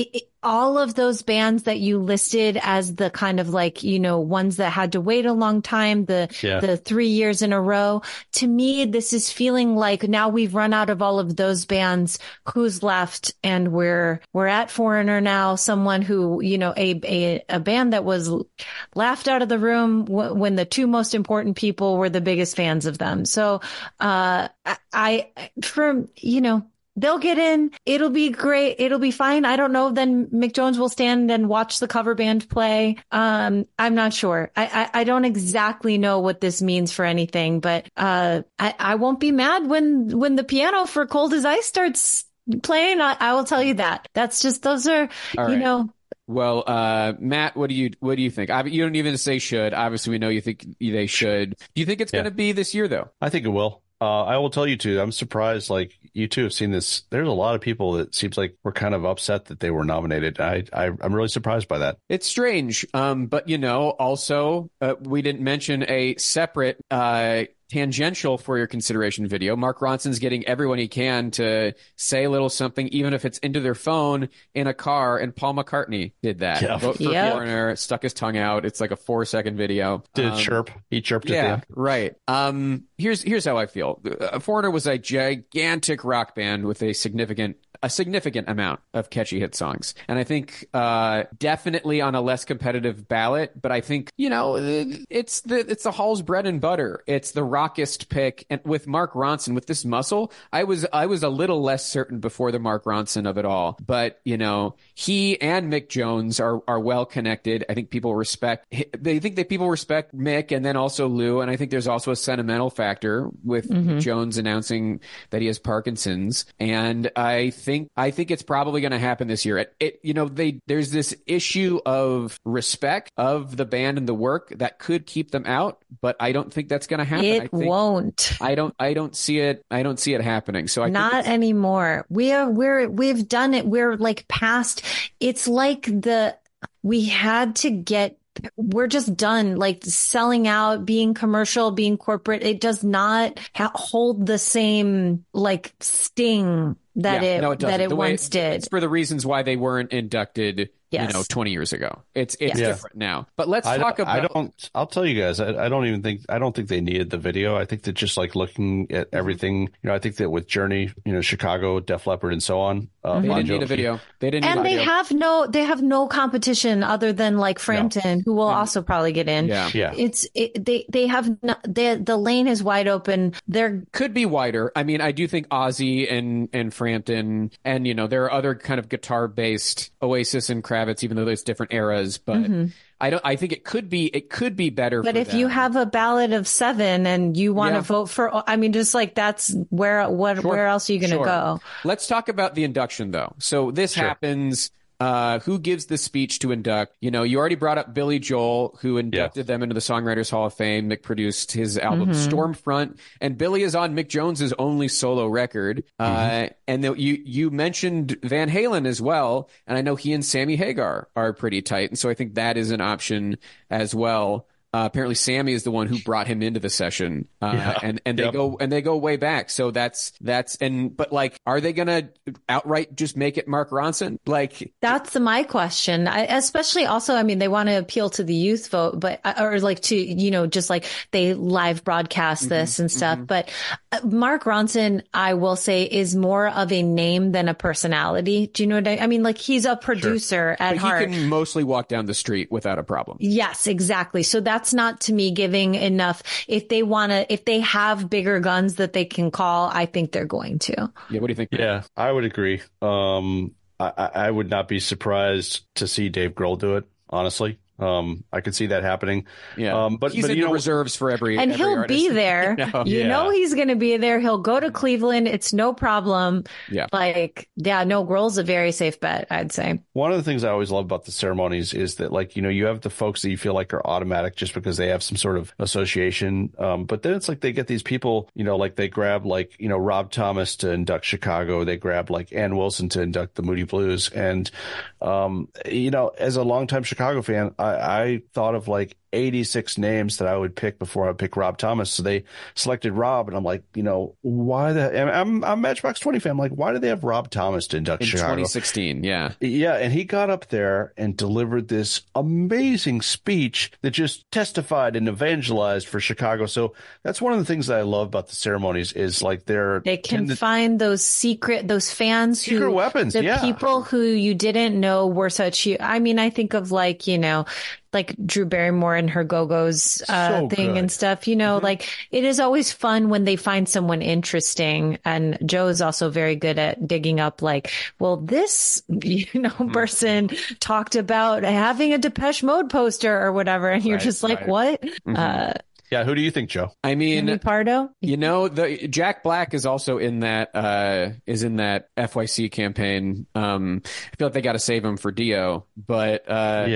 all of those bands that you listed as the kind of like, you know, ones that had to wait a long time, the 3 years in a row, to me, this is feeling like now we've run out of all of those bands. Who's left? And we're at Foreigner now, someone who, you know, a band that was laughed out of the room when the two most important people were the biggest fans of them. So, you know, they'll get in. It'll be great. It'll be fine. I don't know. Then Mick Jones will stand and watch the cover band play. I'm not sure. I don't exactly know what this means for anything, but I won't be mad when the piano for Cold as Ice starts playing. I will tell you that. That's just, those are, All you right. know. Well, Matt, what do you think? You don't even say should. Obviously, we know you think they should. Do you think it's going to be this year, though? I think it will. I will tell you too, I'm surprised, like you two have seen this. There's a lot of people that seems like were kind of upset that they were nominated. I'm really surprised by that. It's strange. But you know, also, we didn't mention a separate, tangential for your consideration video. Mark Ronson's getting everyone he can to say a little something, even if it's into their phone in a car. And Paul McCartney did that. Yeah. Vote for Foreigner, stuck his tongue out. It's like a 4-second video. Did it chirp? He chirped at the Yeah, end. right. Here's how I feel. Foreigner was a gigantic rock band with a significant amount of catchy hit songs. And I think definitely on a less competitive ballot, but I think, you know, it's the Hall's bread and butter. It's the rockest pick. And with Mark Ronson, with this muscle, I was a little less certain before the Mark Ronson of it all. But, you know, he and Mick Jones are well connected. I think people respect Mick and then also Lou. And I think there's also a sentimental factor with Jones announcing that he has Parkinson's. And I think it's probably going to happen this year. There's this issue of respect of the band and the work that could keep them out, but I don't think that's going to happen. Won't. I don't see it. I don't see it happening. So Not anymore. We've done it. We're like past. It's like we had to get. We're just done, like selling out, being commercial, being corporate. It does not hold the same like sting that it once did. It's for the reasons why they weren't inducted. Yes. 20 years ago. It's different now. But let's talk about. I'll tell you guys. I don't think they needed the video. I think that just like looking at everything. I think that with Journey, Chicago, Def Leppard, and so on. They didn't need a video. They didn't. And need they have no competition other than like Frampton, who will also probably get in. Yeah. They have the lane is wide open. There could be wider. I mean, I do think Ozzy and Frampton, and there are other kind of guitar based Oasis and Kravitz, even though there's different eras, but. I think it could be better. But if you have a ballot of 7 and you want to vote for, I mean, just like that's where else are you going to go? Let's talk about the induction though. So this happens. Who gives the speech to induct? You already brought up Billy Joel, who inducted them into the Songwriters Hall of Fame. Mick produced his album Stormfront, and Billy is on Mick Jones's only solo record. And you mentioned Van Halen as well, and I know he and Sammy Hagar are pretty tight, and so I think that is an option as well. Apparently Sammy is the one who brought him into the session. And they go way back. So but like, are they going to outright just make it Mark Ronson? Like, that's my question. Especially also, I mean, they want to appeal to the youth vote, or like to, just like they live broadcast this and stuff. But Mark Ronson, I will say, is more of a name than a personality. Do you know what I mean? Like, he's a producer at heart. He can mostly walk down the street without a problem. Yes, exactly. So that's not to me giving enough. If they have bigger guns that they can call, I think they're going to. Yeah. What do you think? Yeah, I would agree. I would not be surprised to see Dave Grohl do it, honestly. I could see that happening. Yeah. But he's in the reserves for every he'll artist. be there. He's going to be there. He'll go to Cleveland. It's no problem. Yeah. Grohl's a very safe bet, I'd say. One of the things I always love about the ceremonies is that, like, you have the folks that you feel like are automatic just because they have some sort of association. But then it's like they get these people, like they grab Rob Thomas to induct Chicago. They grab like Ann Wilson to induct the Moody Blues. And, as a longtime Chicago fan, I thought of like 86 names that I would pick before I would pick Rob Thomas. So they selected Rob, and I'm like, why and I'm Matchbox 20 fan. I'm like, why did they have Rob Thomas to induct In Chicago? 2016, yeah. Yeah, and he got up there and delivered this amazing speech that just testified and evangelized for Chicago. So that's one of the things that I love about the ceremonies is like they can find those fans secret weapons, the people who you didn't know were such. I mean, I think of like Drew Barrymore and her Go-Go's thing good. and stuff, like it is always fun when they find someone interesting. And Joe is also very good at digging up this, person talked about having a Depeche Mode poster or whatever. And you're just like, what? Yeah, who do you think, Joe? I mean, Jimmy Pardo. The Jack Black is also in that FYC campaign. I feel like they got to save him for Dio, but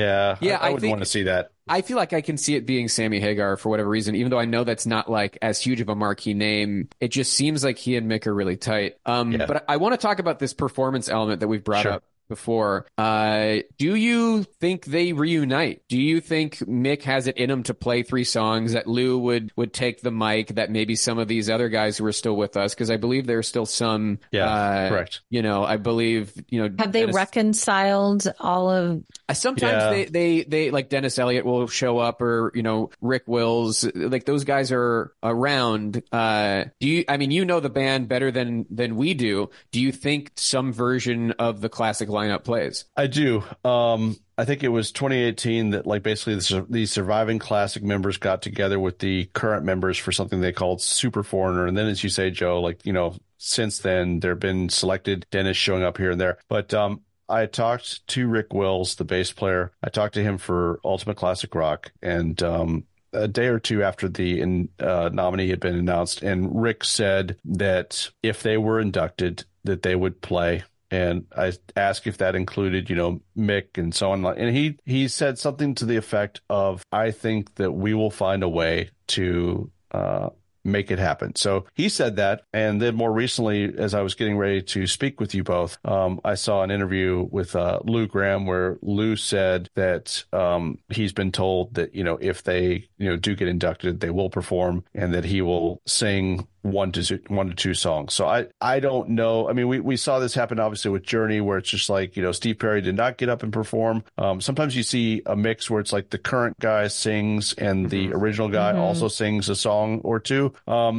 I would want to see that. I feel like I can see it being Sammy Hagar for whatever reason, even though I know that's not like as huge of a marquee name. It just seems like he and Mick are really tight. But I want to talk about this performance element that we've brought up before. Do you think they reunite? Do you think Mick has it in him to play 3 songs, that Lou would take the mic, that maybe some of these other guys who are still with us, because I believe there's still some correct. I believe have they reconciled all of sometimes they like Dennis Elliott will show up, or Rick Wills, like those guys are around. Do you the band better than we do. Do you think some version of the classic lineup plays? I do. I think it was 2018 that basically these surviving classic members got together with the current members for something they called Super Foreigner. And then, as you say, Joe, since then there have been selected Dennis showing up here and there. But I talked to Rick Wills, the bass player. I talked to him for Ultimate Classic Rock, and a day or two after the nominee had been announced, and Rick said that if they were inducted, that they would play. And I asked if that included, Mick and so on. And he said something to the effect of, I think that we will find a way to make it happen. So he said that. And then more recently, as I was getting ready to speak with you both, I saw an interview with Lou Gramm where Lou said that he's been told that, if they, do get inducted, they will perform, and that he will sing one to two songs. So I don't know. I mean, we saw this happen obviously with Journey, where it's just like, Steve Perry did not get up and perform. Sometimes you see a mix where it's like the current guy sings and the original guy also sings a song or two.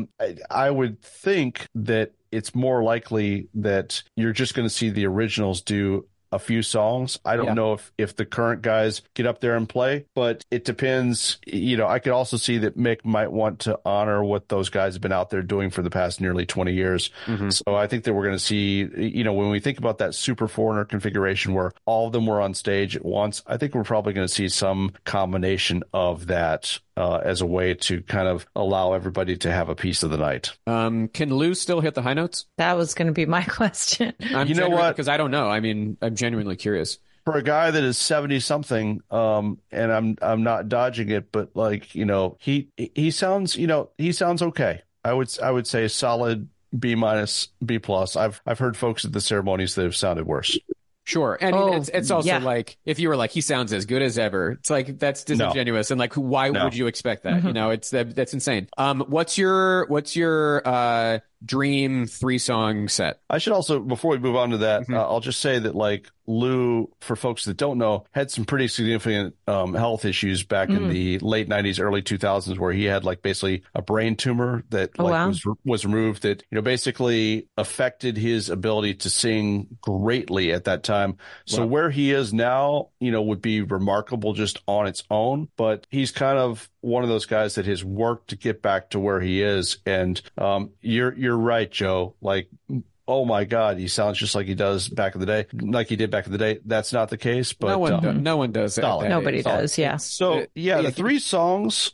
I would think that it's more likely that you're just going to see the originals do a few songs. I don't know if the current guys get up there and play, but it depends. I could also see that Mick might want to honor what those guys have been out there doing for the past nearly 20 years. So I think that we're going to see, when we think about that Super Foreigner configuration where all of them were on stage at once, I think we're probably going to see some combination of that as a way to kind of allow everybody to have a piece of the night. Can Lou still hit the high notes? That was going to be my question. You know what? Because I don't know. I mean, I'm genuinely curious. For a guy that is 70 something, and I'm not dodging it, but he sounds, he sounds okay. I would say solid B-, B+. I've heard folks at the ceremonies that have sounded worse. Sure. And it's also like, if you were like, he sounds as good as ever, it's like, that's disingenuous. And like, why would you expect that? That's insane. What's your dream 3-song set? I should also, before we move on to that, I'll just say that Lou, for folks that don't know, had some pretty significant health issues back in the late 90s, early 2000s, where he had basically a brain tumor that was removed that, basically affected his ability to sing greatly at that time. So where he is now, would be remarkable just on its own, but he's kind of one of those guys that has worked to get back to where he is. And you're right, Joe. Oh my God, he sounds just like he does back in the day, like he did back in the day. That's not the case, but no one does that. Nobody does. Yeah. So the 3 songs.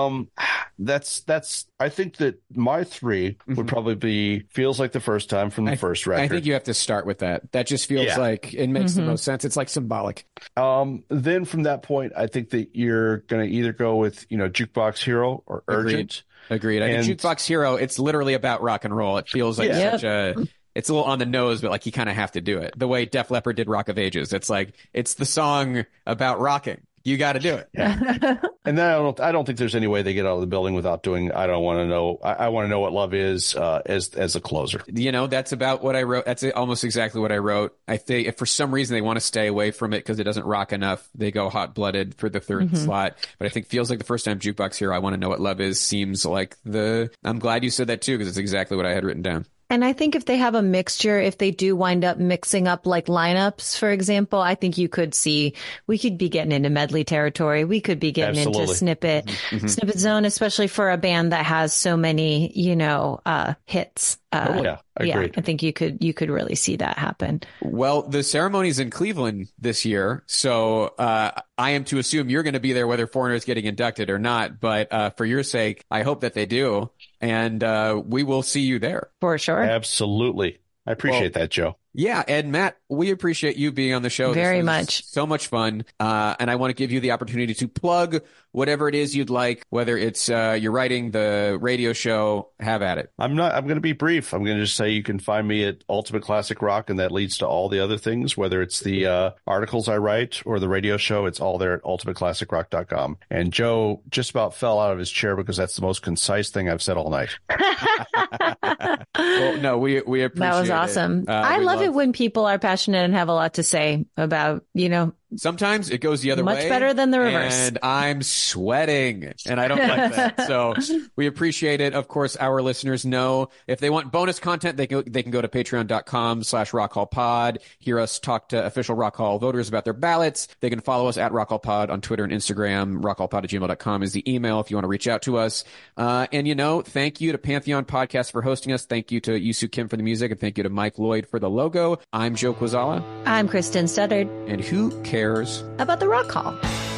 That's. I think that my 3 would probably be "Feels Like the First Time" from the first record. I think you have to start with that. That just feels like it makes the most sense. It's like symbolic. Then from that point, I think that you're going to either go with Jukebox Hero or Urgent. Agreed. I think Jukebox Hero, it's literally about rock and roll. It feels like such a. It's a little on the nose, but you kind of have to do it. The way Def Leppard did Rock of Ages. It's like, it's the song about rocking. you got to do it. And then I don't think there's any way they get out of the building without doing I Don't Want to Know. I Want to Know What Love Is as a closer. You know, that's about what I wrote. That's almost exactly what I wrote. I think if for some reason they want to stay away from it because it doesn't rock enough, they go hot-blooded for the third slot. But I think feels like the first time Jukebox Hero, I Want to Know What Love Is seems like I'm glad you said that too, because it's exactly what I had written down. And I think if they have a mixture, if they do wind up mixing up like lineups, for example, I think we could be getting into medley territory. We could be getting into snippet zone, especially for a band that has so many, hits. Agreed. Yeah, I think you could really see that happen. Well, the ceremony's in Cleveland this year, so I am to assume you're going to be there whether Foreigner is getting inducted or not. But for your sake, I hope that they do, and we will see you there. For sure. Absolutely. I appreciate that, Joe. Yeah, and Matt, we appreciate you being on the show. Very much. So much fun. And I want to give you the opportunity to plug whatever it is you'd like, whether it's you're writing the radio show, have at it. I'm going to be brief. I'm going to just say you can find me at Ultimate Classic Rock, and that leads to all the other things, whether it's the articles I write or the radio show. It's all there at ultimateclassicrock.com. And Joe just about fell out of his chair because that's the most concise thing I've said all night. Well, no, we appreciate it. That was awesome. I love it when people are passionate and have a lot to say about, sometimes it goes the other way. Much better than the reverse. And I'm sweating, and I don't like that. So we appreciate it. Of course, our listeners know if they want bonus content, they can go to patreon.com/rockhallpod, hear us talk to official Rock Hall voters about their ballots. They can follow us at Rock Hall Pod on Twitter and Instagram. rockhallpod@gmail.com is the email if you want to reach out to us. And, thank you to Pantheon Podcast for hosting us. Thank you to Yusu Kim for the music, and thank you to Mike Lloyd for the logo. I'm Joe Quazala. I'm Kristen Studdard. And who cares about the Rock Hall?